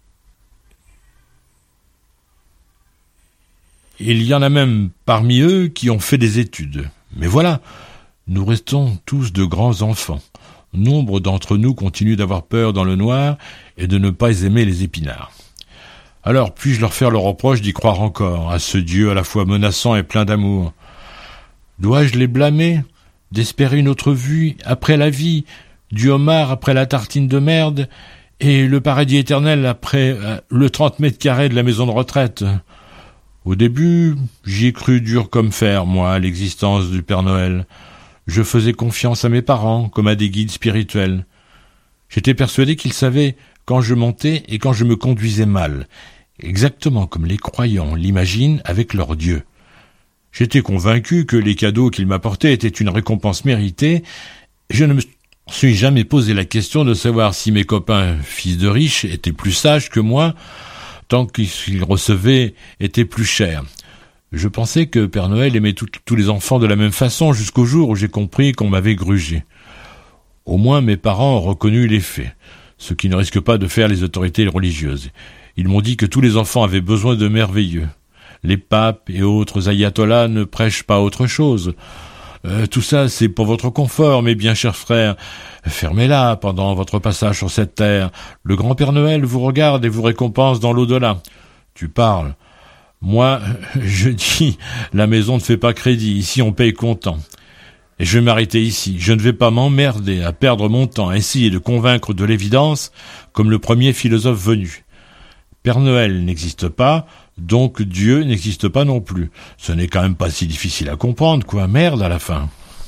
Il y en a même parmi eux qui ont fait des études. Mais voilà, nous restons tous de grands enfants. Nombre d'entre nous continuent d'avoir peur dans le noir et de ne pas aimer les épinards. Alors puis-je leur faire le reproche d'y croire encore, à ce Dieu à la fois menaçant et plein d'amour? Dois-je les blâmer d'espérer une autre vie après la vie, du homard après la tartine de merde, Et le paradis éternel après le 30 mètres carrés de la maison de retraite. Au début, j'y ai cru dur comme fer, moi, à l'existence du Père Noël. Je faisais confiance à mes parents, comme à des guides spirituels. J'étais persuadé qu'ils savaient quand je montais et quand je me conduisais mal, exactement comme les croyants l'imaginent avec leur Dieu. J'étais convaincu que les cadeaux qu'ils m'apportaient étaient une récompense méritée. Je ne me suis jamais posé la question de savoir si mes copains, fils de riches, étaient plus sages que moi, tant qu'ils recevaient étaient plus chers. Je pensais que Père Noël aimait tous les enfants de la même façon jusqu'au jour où j'ai compris qu'on m'avait grugé. Au moins mes parents ont reconnu les faits, ce qui ne risque pas de faire les autorités religieuses. Ils m'ont dit que tous les enfants avaient besoin de merveilleux. Les papes et autres ayatollahs ne prêchent pas autre chose. Tout ça, c'est pour votre confort, mes bien chers frères. Fermez-la pendant votre passage sur cette terre. Le grand Père Noël vous regarde et vous récompense dans l'au-delà. Tu parles. Moi, je dis, la maison ne fait pas crédit. Ici, on paye comptant. Et je vais m'arrêter ici. Je ne vais pas m'emmerder à perdre mon temps à essayer de convaincre de l'évidence comme le premier philosophe venu. Père Noël n'existe pas, donc Dieu n'existe pas non plus. Ce n'est quand même pas si difficile à comprendre, quoi. Merde à la fin.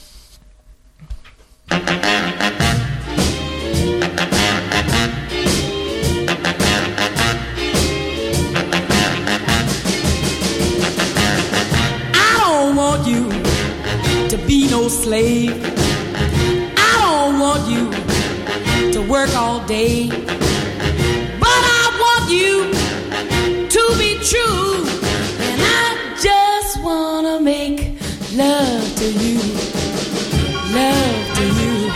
I don't want you to be no slave. I don't want you to work all day. But I want you to be true. And I just wanna make love to you. Love to you.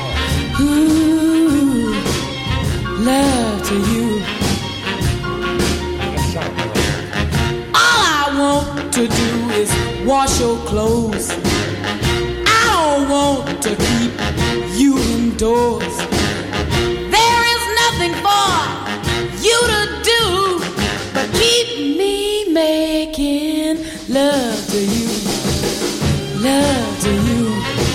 Ooh, love to you. All I want to do is wash your clothes. I don't want to keep you indoors. There is nothing for you to do but keep me making love to you. Love to you.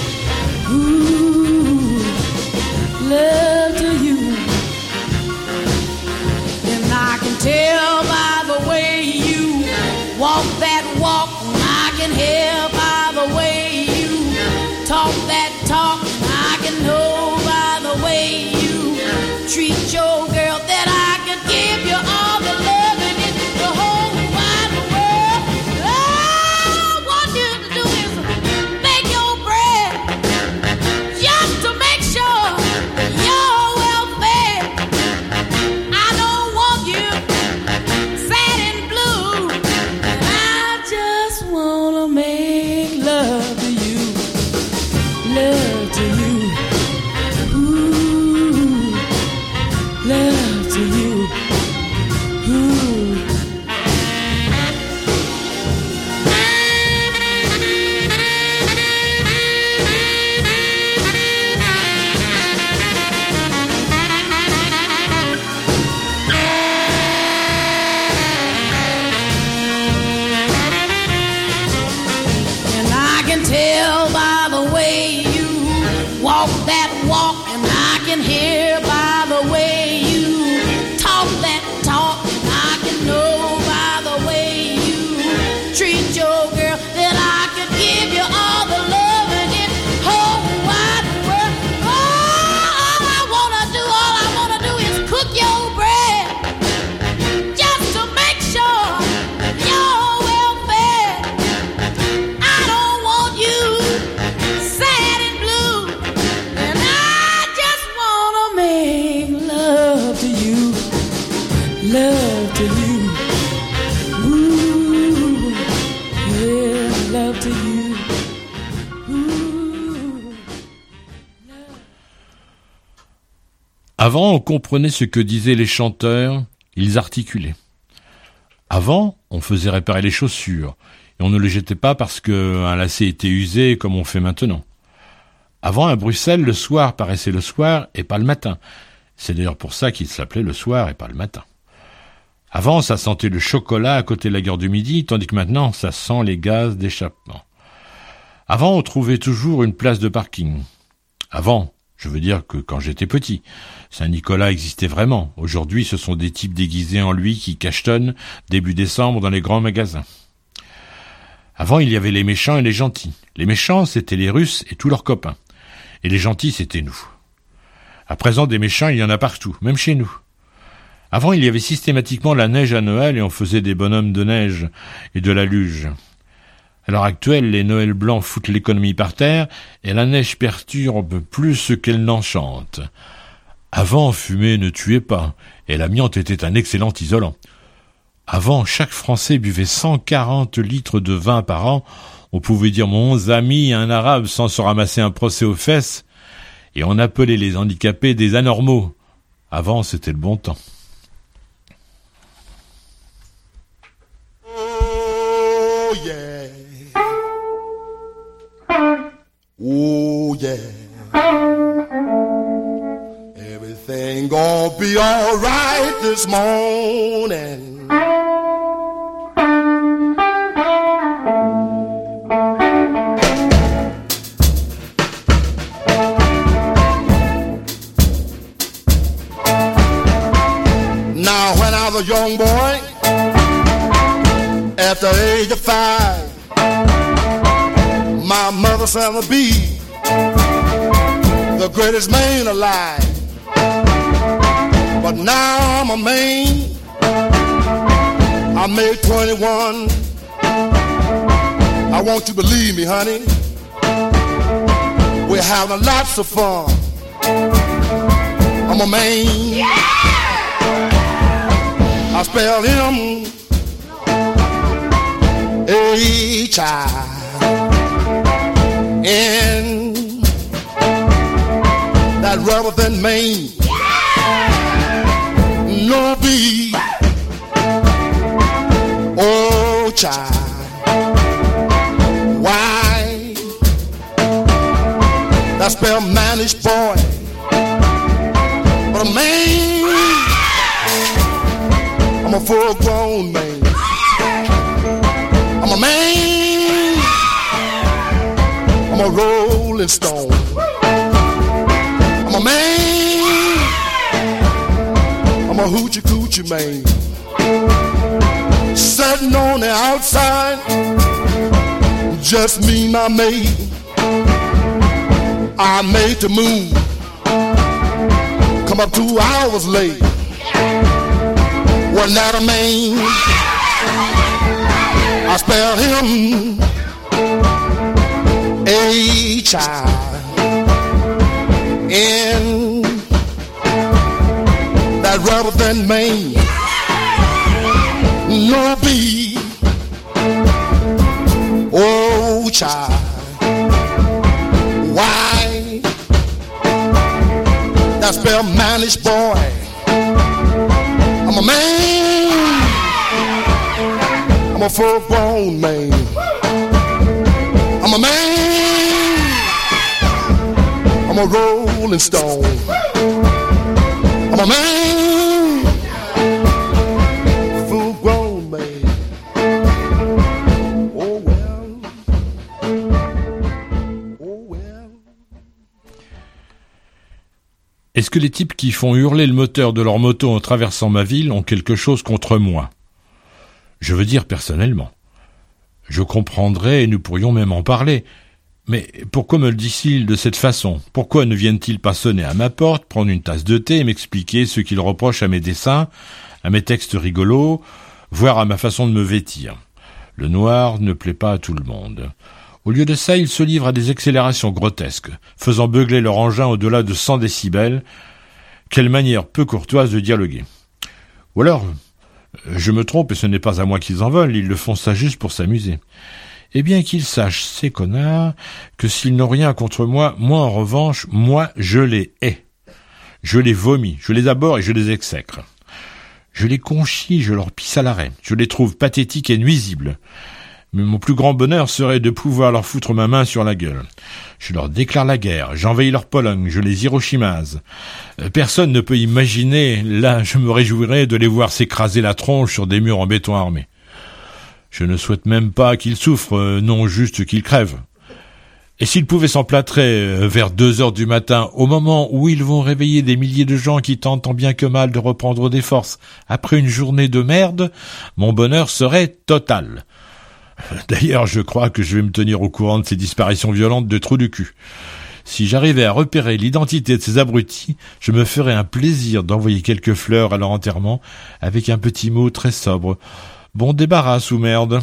Ooh, love to you. And I can tell by the way you walk that walk. I can hear by the way you talk that talk. I can know by the way you treat your girl that I can give you all the love in the whole wide world. All I want you to do is make your bread just to make sure you're well fed. I don't want you sad and blue, and I just wanna make love to you. Love to you. Ooh, love to you. Ooh. And I can tell by the way you walk that walk, and I can hear by the way you talk that talk, and I can know by the way you treat your girl that I could give you all the love in the whole wide world. All I wanna do is cook your bread just to make sure you're well fed. I don't want you sad and blue, and I just wanna make love to you. Love to you. Ooh, yeah, love to you. Ooh. Avant, on comprenait ce que disaient les chanteurs, ils articulaient. Avant, on faisait réparer les chaussures, et on ne les jetait pas parce qu'un lacet était usé comme on fait maintenant. Avant, à Bruxelles, le soir paraissait le soir et pas le matin. C'est d'ailleurs pour ça qu'il s'appelait le soir et pas le matin. Avant, ça sentait le chocolat à côté de la gare du Midi, tandis que maintenant, ça sent les gaz d'échappement. Avant, on trouvait toujours une place de parking. Avant, Je veux dire que quand j'étais petit, Saint-Nicolas existait vraiment. Aujourd'hui, ce sont des types déguisés en lui qui cachetonnent début décembre dans les grands magasins. Avant, il y avait les méchants et les gentils. Les méchants, c'étaient les Russes et tous leurs copains. Et les gentils, c'était nous. À présent, des méchants, il y en a partout, même chez nous. Avant, il y avait systématiquement la neige à Noël et on faisait des bonhommes de neige et de la luge. À l'heure actuelle, les Noëls blancs foutent l'économie par terre et la neige perturbe plus ce qu'elle n'enchante. Avant, fumer ne tuait pas et l'amiante était un excellent isolant. Avant, chaque Français buvait 140 litres de vin par an. On pouvait dire « mon ami, un arabe » sans se ramasser un procès aux fesses. Et on appelait les handicapés des anormaux. Avant, c'était le bon temps. Oh yeah. Oh yeah. Everything gonna be all right this morning. Now when I was a young boy, at the age of 5, my mother said I'd be the greatest man alive. But now I'm a man, I made 21. I want you to believe me, honey, we're having lots of fun. I'm a man, yeah! I spell him H-I-N, that rather than Maine, no B, oh child, why, that spell mannish boy, but a man, I'm a full-grown man. I'm a man, I'm a rolling stone. I'm a man, I'm a hoochie coochie man. Sitting on the outside, just me and my maid. I made the move, come up 2 hours late. Wasn't that a man? I spell him H-I-N, that rather than Maine, no B, oh child, why, that spell mannish boy. I'm a man, I'm a full-grown man. I'm a man, I'm a rolling stone. I'm a man, full-grown man. Oh well, oh well. Est-ce que les types qui font hurler le moteur de leur moto en traversant ma ville ont quelque chose contre moi ? Je veux dire personnellement. Je comprendrais et nous pourrions même en parler. Mais pourquoi me le disent-ils de cette façon ? Pourquoi ne viennent-ils pas sonner à ma porte, prendre une tasse de thé et m'expliquer ce qu'ils reprochent à mes dessins, à mes textes rigolos, voire à ma façon de me vêtir ? Le noir ne plaît pas à tout le monde. Au lieu de ça, ils se livrent à des accélérations grotesques, faisant beugler leur engin au-delà de 100 décibels. Quelle manière peu courtoise de dialoguer. Ou alors, je me trompe et ce n'est pas à moi qu'ils en veulent, ils le font ça juste pour s'amuser. Eh bien qu'ils sachent, ces connards, que s'ils n'ont rien contre moi, moi en revanche, moi je les hais. Je les vomis, je les abhorre et je les exècre. Je les conchis, je leur pisse à l'arrêt, je les trouve pathétiques et nuisibles. Mais mon plus grand bonheur serait de pouvoir leur foutre ma main sur la gueule. Je leur déclare la guerre, j'envahis leur Pologne, je les hiroshimase. Personne ne peut imaginer, là je me réjouirais de les voir s'écraser la tronche sur des murs en béton armé. Je ne souhaite même pas qu'ils souffrent, non juste qu'ils crèvent. Et s'ils pouvaient s'emplâtrer vers 2h du matin, au moment où ils vont réveiller des milliers de gens qui tentent tant bien que mal de reprendre des forces après une journée de merde, mon bonheur serait total. D'ailleurs, je crois que je vais me tenir au courant de ces disparitions violentes de trous du cul. Si j'arrivais à repérer l'identité de ces abrutis, je me ferais un plaisir d'envoyer quelques fleurs à leur enterrement avec un petit mot très sobre. Bon débarras, sous merde.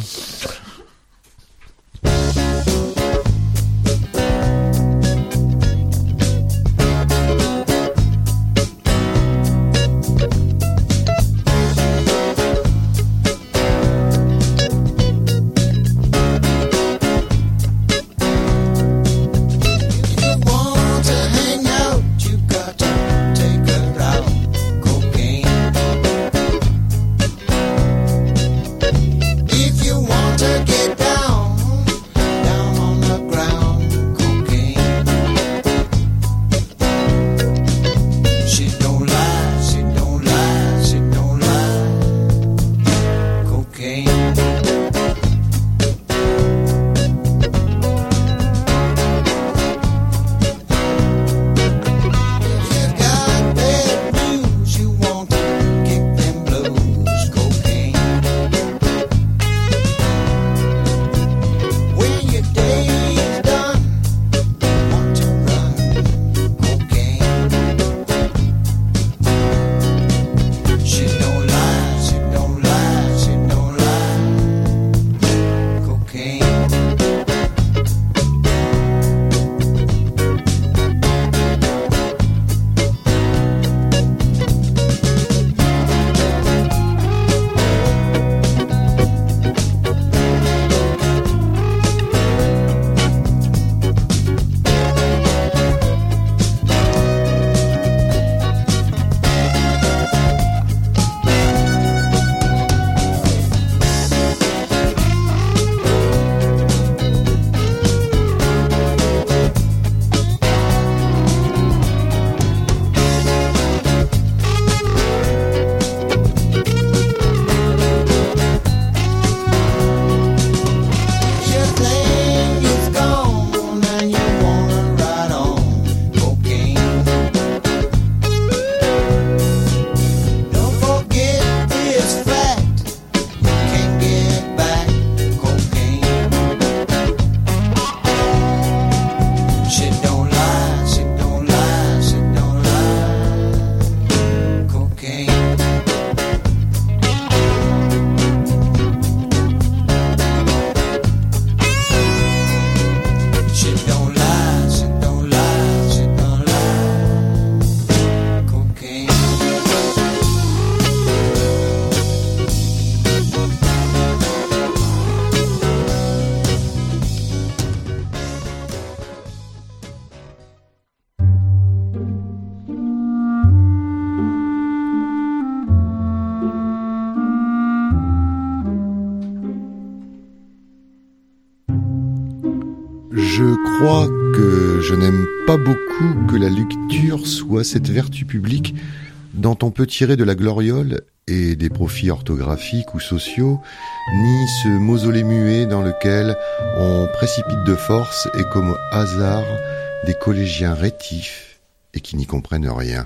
Je crois que je n'aime pas beaucoup que la lecture soit cette vertu publique dont on peut tirer de la gloriole et des profits orthographiques ou sociaux, ni ce mausolée muet dans lequel on précipite de force et comme au hasard des collégiens rétifs et qui n'y comprennent rien.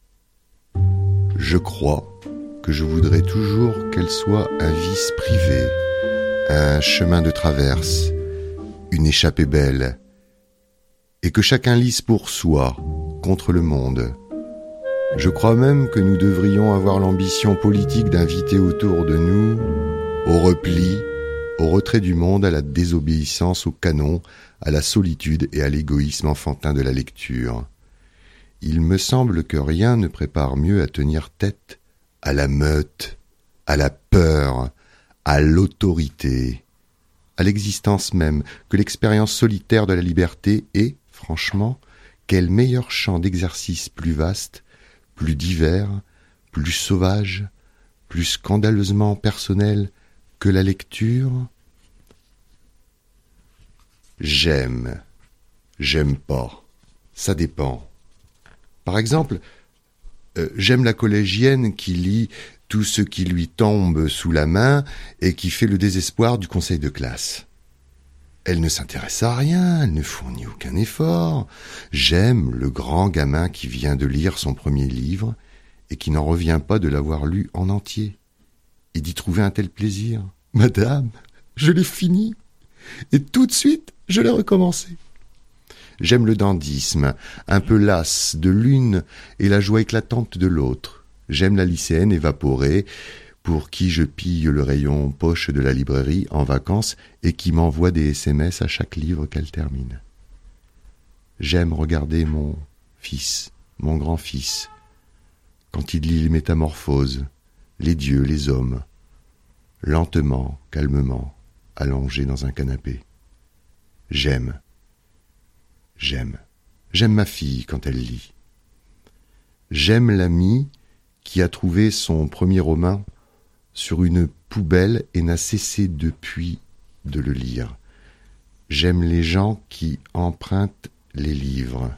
Je crois que je voudrais toujours qu'elle soit un vice privé, un chemin de traverse, une échappée belle, et que chacun lise pour soi, contre le monde. Je crois même que nous devrions avoir l'ambition politique d'inviter autour de nous au repli, au retrait du monde, à la désobéissance au canon, à la solitude et à l'égoïsme enfantin de la lecture. Il me semble que rien ne prépare mieux à tenir tête à la meute, à la peur, à l'autorité, à l'existence même, que l'expérience solitaire de la liberté est, franchement, quel meilleur champ d'exercice plus vaste, plus divers, plus sauvage, plus scandaleusement personnel que la lecture? J'aime pas, ça dépend. Par exemple, j'aime la collégienne qui lit tout ce qui lui tombe sous la main et qui fait le désespoir du conseil de classe. Elle ne s'intéresse à rien, elle ne fournit aucun effort. J'aime le grand gamin qui vient de lire son premier livre et qui n'en revient pas de l'avoir lu en entier et d'y trouver un tel plaisir. Madame, je l'ai fini et tout de suite, je l'ai recommencé. J'aime le dandysme, un peu lasse de l'une et la joie éclatante de l'autre. J'aime la lycéenne évaporée, pour qui je pille le rayon poche de la librairie en vacances et qui m'envoie des SMS à chaque livre qu'elle termine. J'aime regarder mon fils, mon grand-fils, quand il lit les Métamorphoses, les dieux, les hommes, lentement, calmement, allongé dans un canapé. J'aime ma fille quand elle lit. J'aime l'ami qui a trouvé son premier roman sur une poubelle et n'a cessé depuis de le lire. J'aime les gens qui empruntent les livres.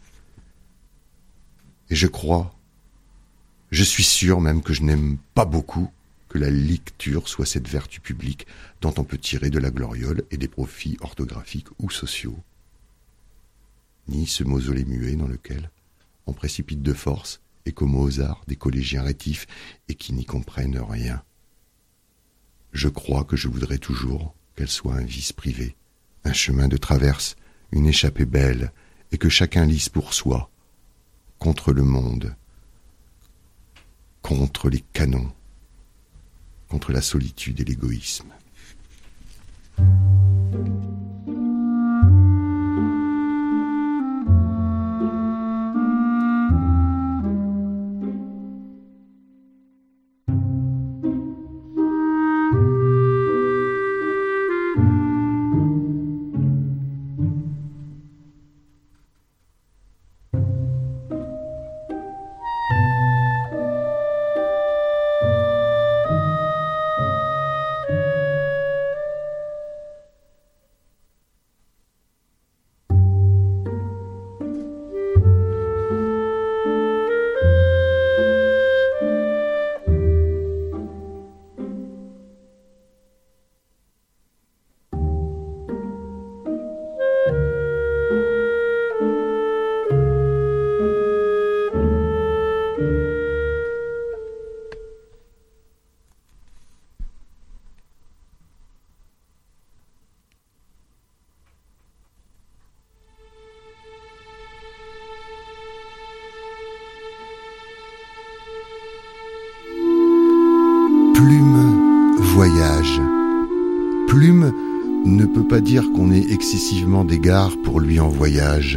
Et je suis sûr même que je n'aime pas beaucoup que la lecture soit cette vertu publique dont on peut tirer de la gloriole et des profits orthographiques ou sociaux. Ni ce mausolée muet dans lequel on précipite de force et qu'au Mozart des collégiens rétifs et qui n'y comprennent rien. Je crois que je voudrais toujours qu'elle soit un vice privé, un chemin de traverse, une échappée belle, et que chacun lise pour soi, contre le monde, contre les canons, contre la solitude et l'égoïsme. Plume voyage. Plume ne peut pas dire qu'on ait excessivement d'égards pour lui en voyage.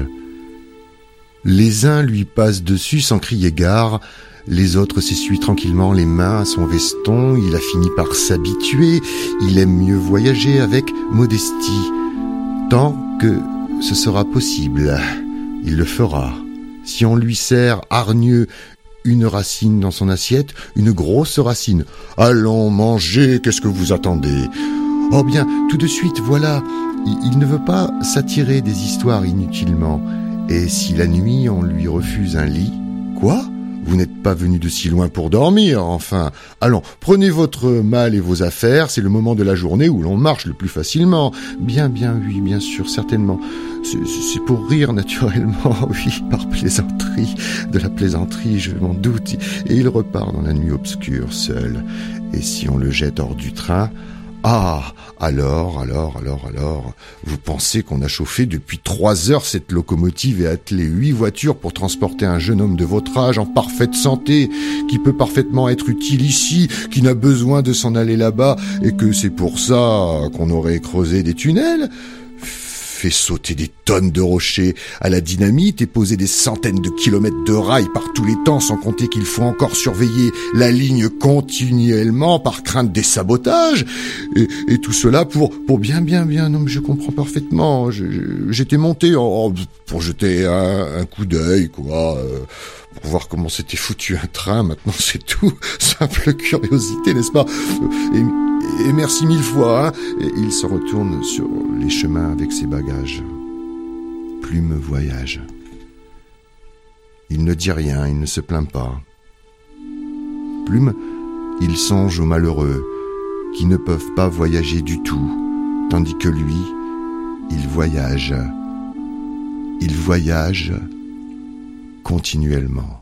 Les uns lui passent dessus sans crier gare, les autres s'essuient tranquillement les mains à son veston, il a fini par s'habituer, il aime mieux voyager avec modestie. Tant que ce sera possible, il le fera. Si on lui sert hargneux une racine dans son assiette, une grosse racine. Allons, mangez, qu'est-ce que vous attendez ? Oh bien, tout de suite, voilà, il ne veut pas s'attirer des histoires inutilement. Et si la nuit on lui refuse un lit, quoi ? Vous n'êtes pas venu de si loin pour dormir, enfin. Allons, prenez votre malle et vos affaires, c'est le moment de la journée où l'on marche le plus facilement. Bien, oui, bien sûr, certainement. C'est pour rire, naturellement, oui, par plaisanterie. De la plaisanterie, je m'en doute. Et il repart dans la nuit obscure, seul. Et si on le jette hors du train... Ah, alors, vous pensez qu'on a chauffé depuis 3 heures cette locomotive et attelé 8 voitures pour transporter un jeune homme de votre âge en parfaite santé, qui peut parfaitement être utile ici, qui n'a besoin de s'en aller là-bas, et que c'est pour ça qu'on aurait creusé des tunnels ? Fait sauter des tonnes de rochers à la dynamite et poser des centaines de kilomètres de rails par tous les temps, sans compter qu'il faut encore surveiller la ligne continuellement par crainte des sabotages, et tout cela pour bien, non mais je comprends parfaitement, j'étais monté pour jeter un coup d'œil, quoi, pour voir comment s'était foutu un train, maintenant c'est tout, simple curiosité, n'est-ce pas ? Et merci 1000 fois, hein. Et il se retourne sur les chemins avec ses bagages. Plume voyage. Il ne dit rien, il ne se plaint pas. Plume, il songe aux malheureux qui ne peuvent pas voyager du tout, tandis que lui, il voyage continuellement.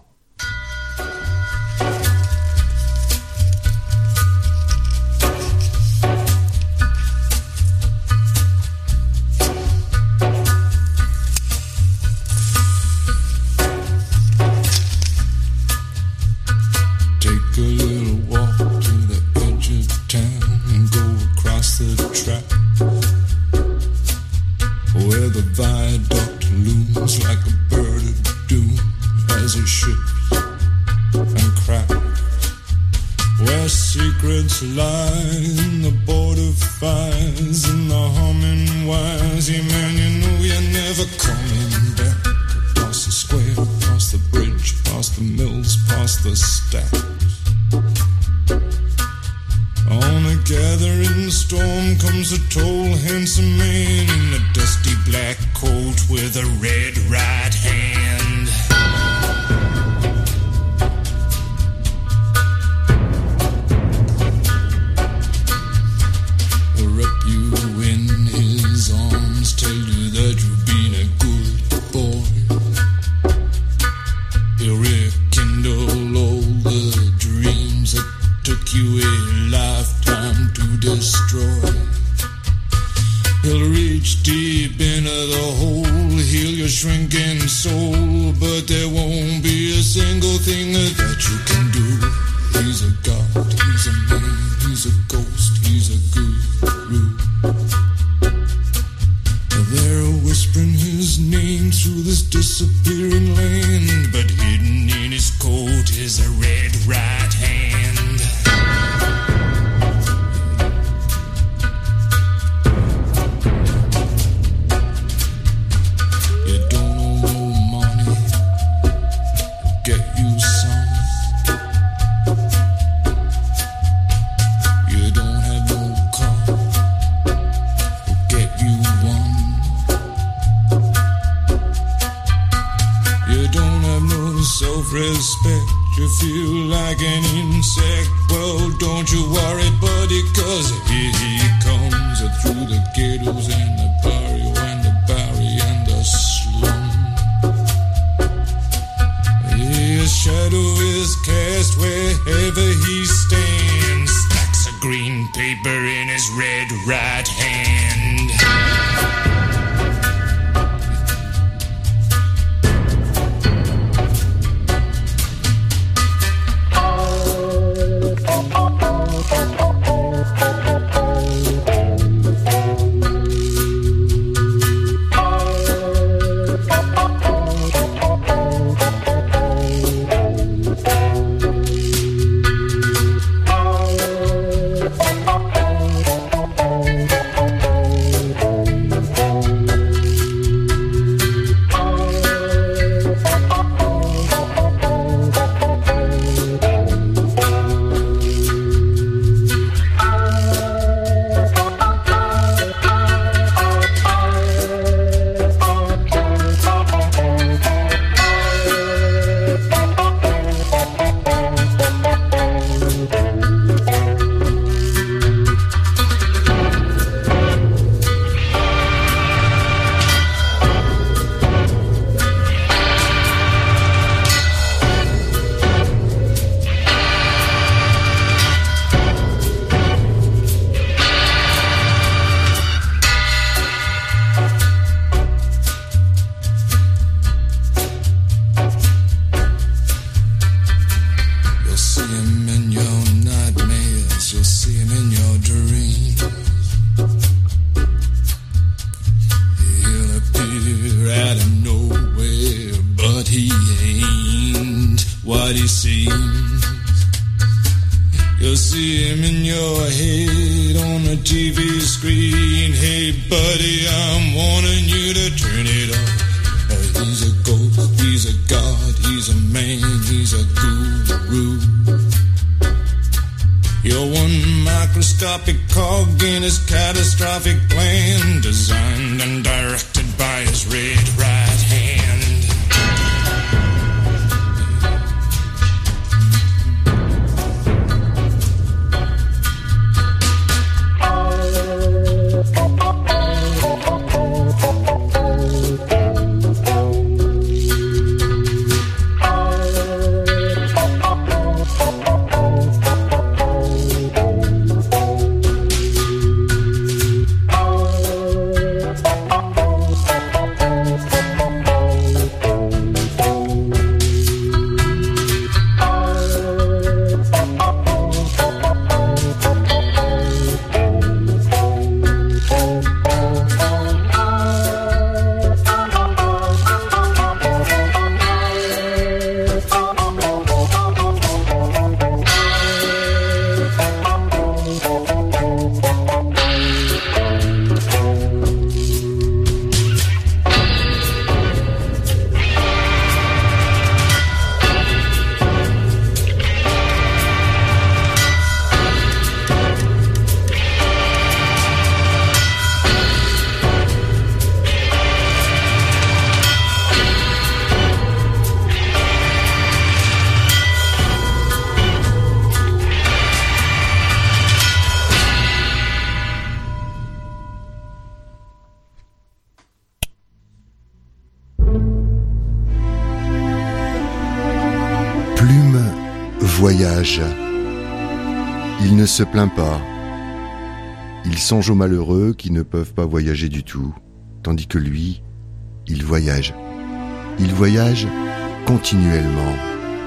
voyage. Il ne se plaint pas. Il songe aux malheureux qui ne peuvent pas voyager du tout, tandis que lui, il voyage. Il voyage continuellement.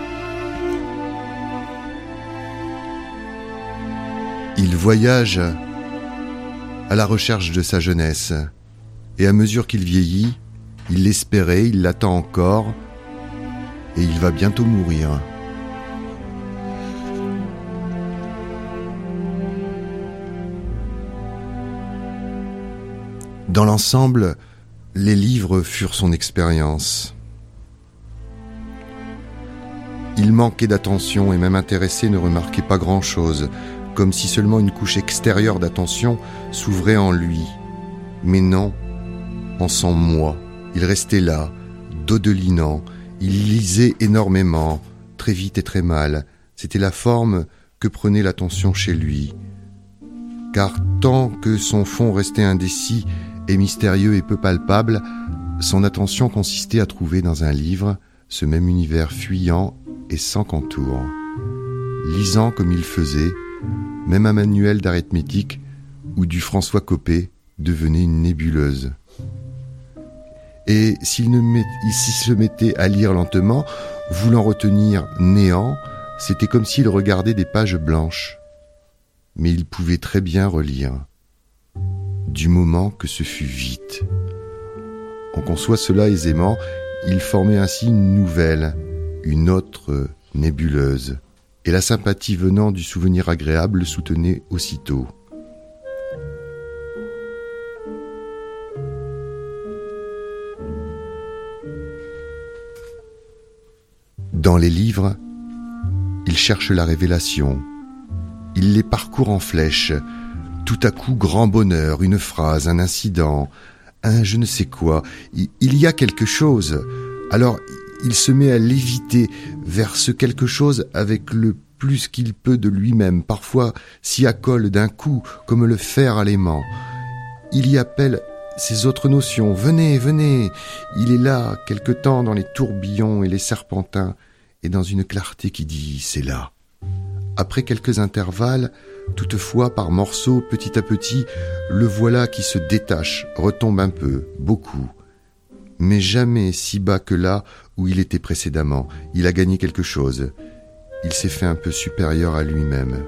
Il voyage à la recherche de sa jeunesse, et à mesure qu'il vieillit, il l'espérait, il l'attend encore, et il va bientôt mourir. Dans l'ensemble, les livres furent son expérience. Il manquait d'attention et même intéressé ne remarquait pas grand-chose, comme si seulement une couche extérieure d'attention s'ouvrait en lui. Mais non, en son moi, il restait là, dodelinant, il lisait énormément, très vite et très mal. C'était la forme que prenait l'attention chez lui. Car tant que son fond restait indécis et mystérieux et peu palpable, son attention consistait à trouver dans un livre ce même univers fuyant et sans contour. Lisant comme il faisait, même un manuel d'arithmétique ou du François Coppée devenait une nébuleuse. Et s'il se mettait à lire lentement, voulant retenir néant, c'était comme s'il regardait des pages blanches. Mais il pouvait très bien relire, du moment que ce fut vite. On conçoit cela aisément, il formait ainsi une nouvelle, une autre nébuleuse, et la sympathie venant du souvenir agréable le soutenait aussitôt. Dans les livres, il cherche la révélation. Il les parcourt en flèche. Tout à coup, grand bonheur, une phrase, un incident, un je ne sais quoi. Il y a quelque chose. Alors, il se met à léviter vers ce quelque chose avec le plus qu'il peut de lui-même, parfois s'y accole d'un coup, comme le fer à l'aimant. Il y appelle ces autres notions. Venez, venez. Il est là, quelque temps dans les tourbillons et les serpentins, et dans une clarté qui dit « c'est là ». Après quelques intervalles, toutefois par morceaux, petit à petit, le voilà qui se détache, retombe un peu, beaucoup. Mais jamais si bas que là où il était précédemment. Il a gagné quelque chose. Il s'est fait un peu supérieur à lui-même.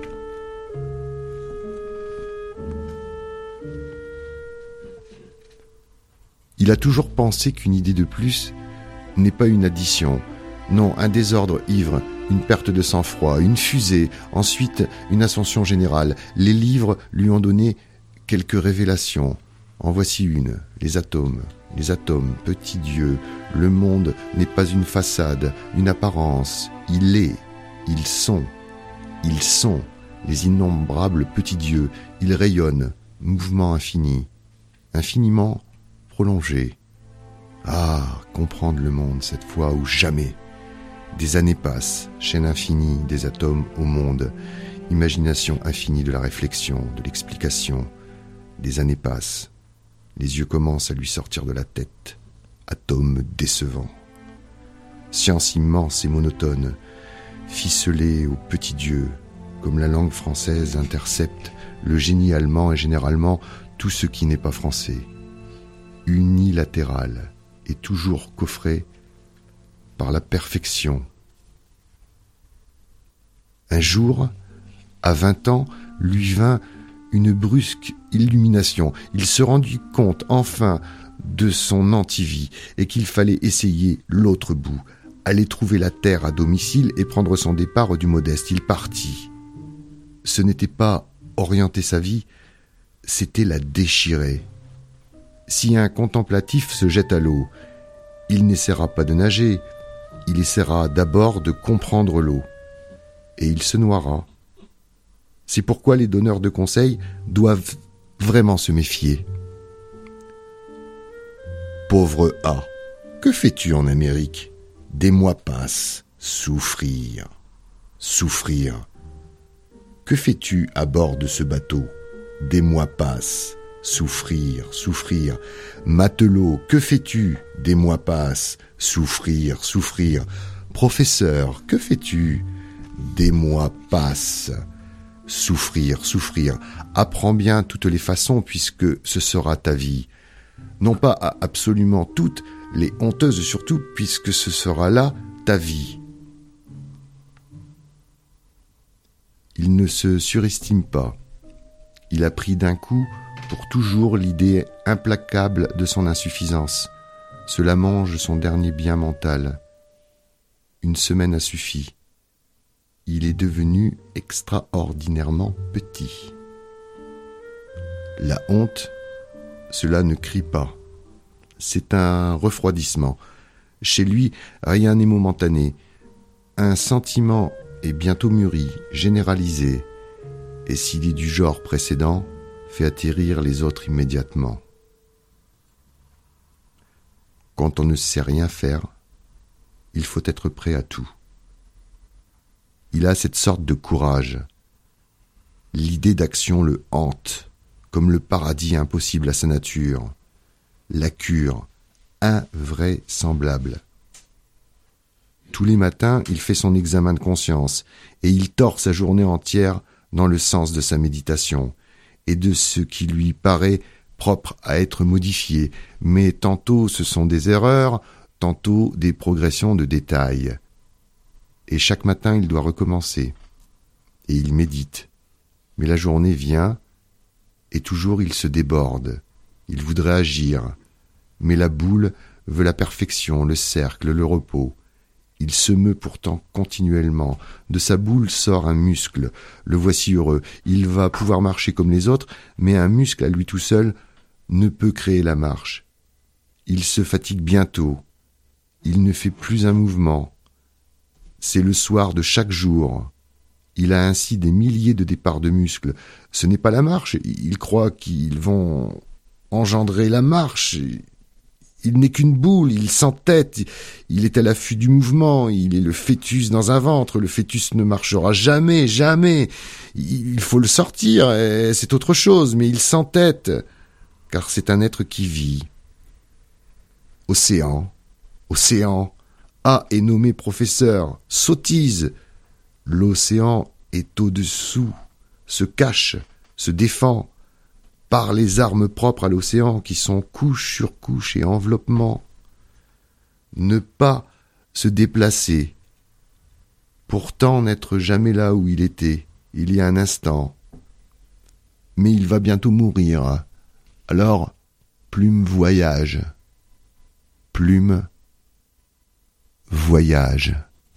Il a toujours pensé qu'une idée de plus n'est pas une addition. Non, un désordre ivre, une perte de sang-froid, une fusée, ensuite une ascension générale. Les livres lui ont donné quelques révélations. En voici une, les atomes, petit Dieu. Le monde n'est pas une façade, une apparence. Il est, ils sont, les innombrables petits dieux. Ils rayonnent, mouvement infini, infiniment prolongé. Ah, comprendre le monde cette fois ou jamais. Des années passent, chaîne infinie des atomes au monde, imagination infinie de la réflexion, de l'explication. Des années passent, les yeux commencent à lui sortir de la tête, atomes décevants. Science immense et monotone, ficelée au petit Dieu, comme la langue française intercepte le génie allemand et généralement tout ce qui n'est pas français. Unilatéral et toujours coffré par la perfection. Un jour, à 20 ans, lui vint une brusque illumination. Il se rendit compte enfin de son antivie et qu'il fallait essayer l'autre bout, aller trouver la terre à domicile et prendre son départ du modeste. Il partit. Ce n'était pas orienter sa vie, c'était la déchirer. Si un contemplatif se jette à l'eau, il n'essaiera pas de nager, il essaiera d'abord de comprendre l'eau. Et il se noiera. C'est pourquoi les donneurs de conseils doivent vraiment se méfier. Pauvre A, que fais-tu en Amérique ? Des mois passent, souffrir. Que fais-tu à bord de ce bateau ? Des mois passent, souffrir. Matelot, que fais-tu ? Des mois passent, souffrir. Professeur, que fais-tu ? Des mois passent. Souffrir, souffrir. Apprends bien toutes les façons puisque ce sera ta vie. Non pas à absolument toutes, les honteuses surtout, puisque ce sera là ta vie. Il ne se surestime pas. Il a pris d'un coup pour toujours l'idée implacable de son insuffisance. Cela mange son dernier bien mental. Une semaine a suffi. Il est devenu extraordinairement petit. La honte, cela ne crie pas. C'est un refroidissement. Chez lui, rien n'est momentané. Un sentiment est bientôt mûri, généralisé, et s'il est du genre précédent, fait atterrir les autres immédiatement. Quand on ne sait rien faire, il faut être prêt à tout. Il a cette sorte de courage. L'idée d'action le hante, comme le paradis impossible à sa nature. La cure, invraisemblable. Tous les matins, il fait son examen de conscience et il tord sa journée entière dans le sens de sa méditation et de ce qui lui paraît propre à être modifié, mais tantôt ce sont des erreurs, tantôt des progressions de détails. Et chaque matin, il doit recommencer. Et il médite. Mais la journée vient, et toujours il se déborde. Il voudrait agir. Mais la boule veut la perfection, le cercle, le repos. Il se meut pourtant continuellement. De sa boule sort un muscle. Le voici heureux. Il va pouvoir marcher comme les autres, mais un muscle à lui tout seul ne peut créer la marche. Il se fatigue bientôt. Il ne fait plus un mouvement. C'est le soir de chaque jour. Il a ainsi des milliers de départs de muscles. Ce n'est pas la marche. Il croit qu'ils vont engendrer la marche. Il n'est qu'une boule, il s'entête, il est à l'affût du mouvement, il est le fœtus dans un ventre, le fœtus ne marchera jamais, jamais. Il faut le sortir, c'est autre chose, mais il s'entête, car c'est un être qui vit. Océan, océan, A est nommé professeur, sottise. L'océan est au-dessous, se cache, se défend, par les armes propres à l'océan qui sont couche sur couche et enveloppement. Ne pas se déplacer, pourtant n'être jamais là où il était, il y a un instant. Mais il va bientôt mourir, alors Plume voyage. Plume voyage.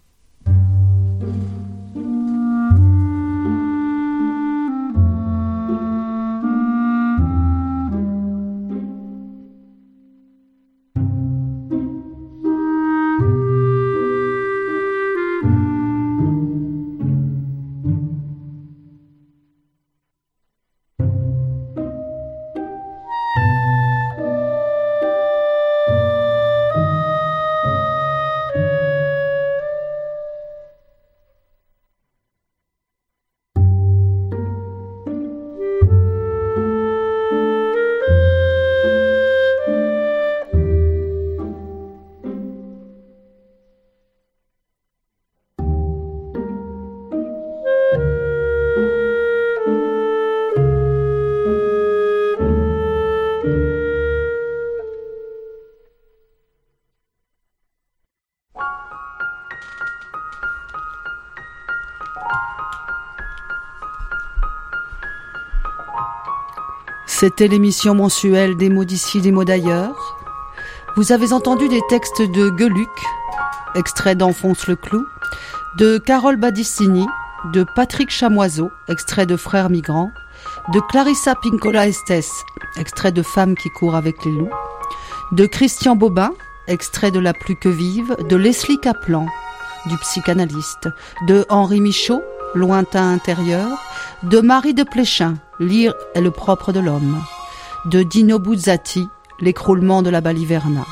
C'était l'émission mensuelle des mots d'ici, des mots d'ailleurs. Vous avez entendu des textes de Gueuluc, extrait d'Enfonce le clou, de Carole Badissini, de Patrick Chamoiseau, extrait de Frères migrants, de Clarissa Pinkola Estés, extrait de Femmes qui courent avec les loups, de Christian Bobin, extrait de La plus que vive, de Leslie Kaplan, du psychanalyste, de Henri Michaud, Lointain intérieur, de Marie de Pléchin, Lire est le propre de l'homme, de Dino Buzzati, L'écroulement de la Baliverna.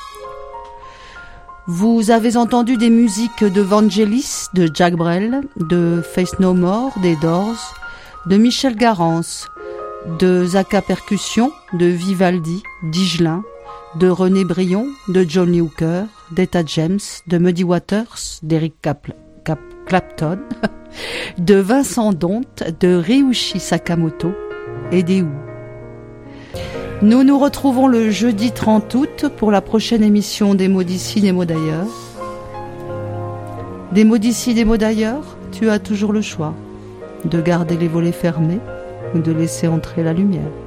Vous avez entendu des musiques de Vangelis, de Jacques Brel, de Face No More, des Doors, de Michel Garance, de Zaka Percussion, de Vivaldi, d'Higelin, de René Brion, de John Lee Hooker, d'Etta James, de Muddy Waters, d'Eric Clapton, de Vincent Donte, de Ryuichi Sakamoto et des Who. Nous nous retrouvons le jeudi 30 août pour la prochaine émission des mots d'ici, des mots d'ailleurs. Des mots d'ici, des mots d'ailleurs, tu as toujours le choix de garder les volets fermés ou de laisser entrer la lumière.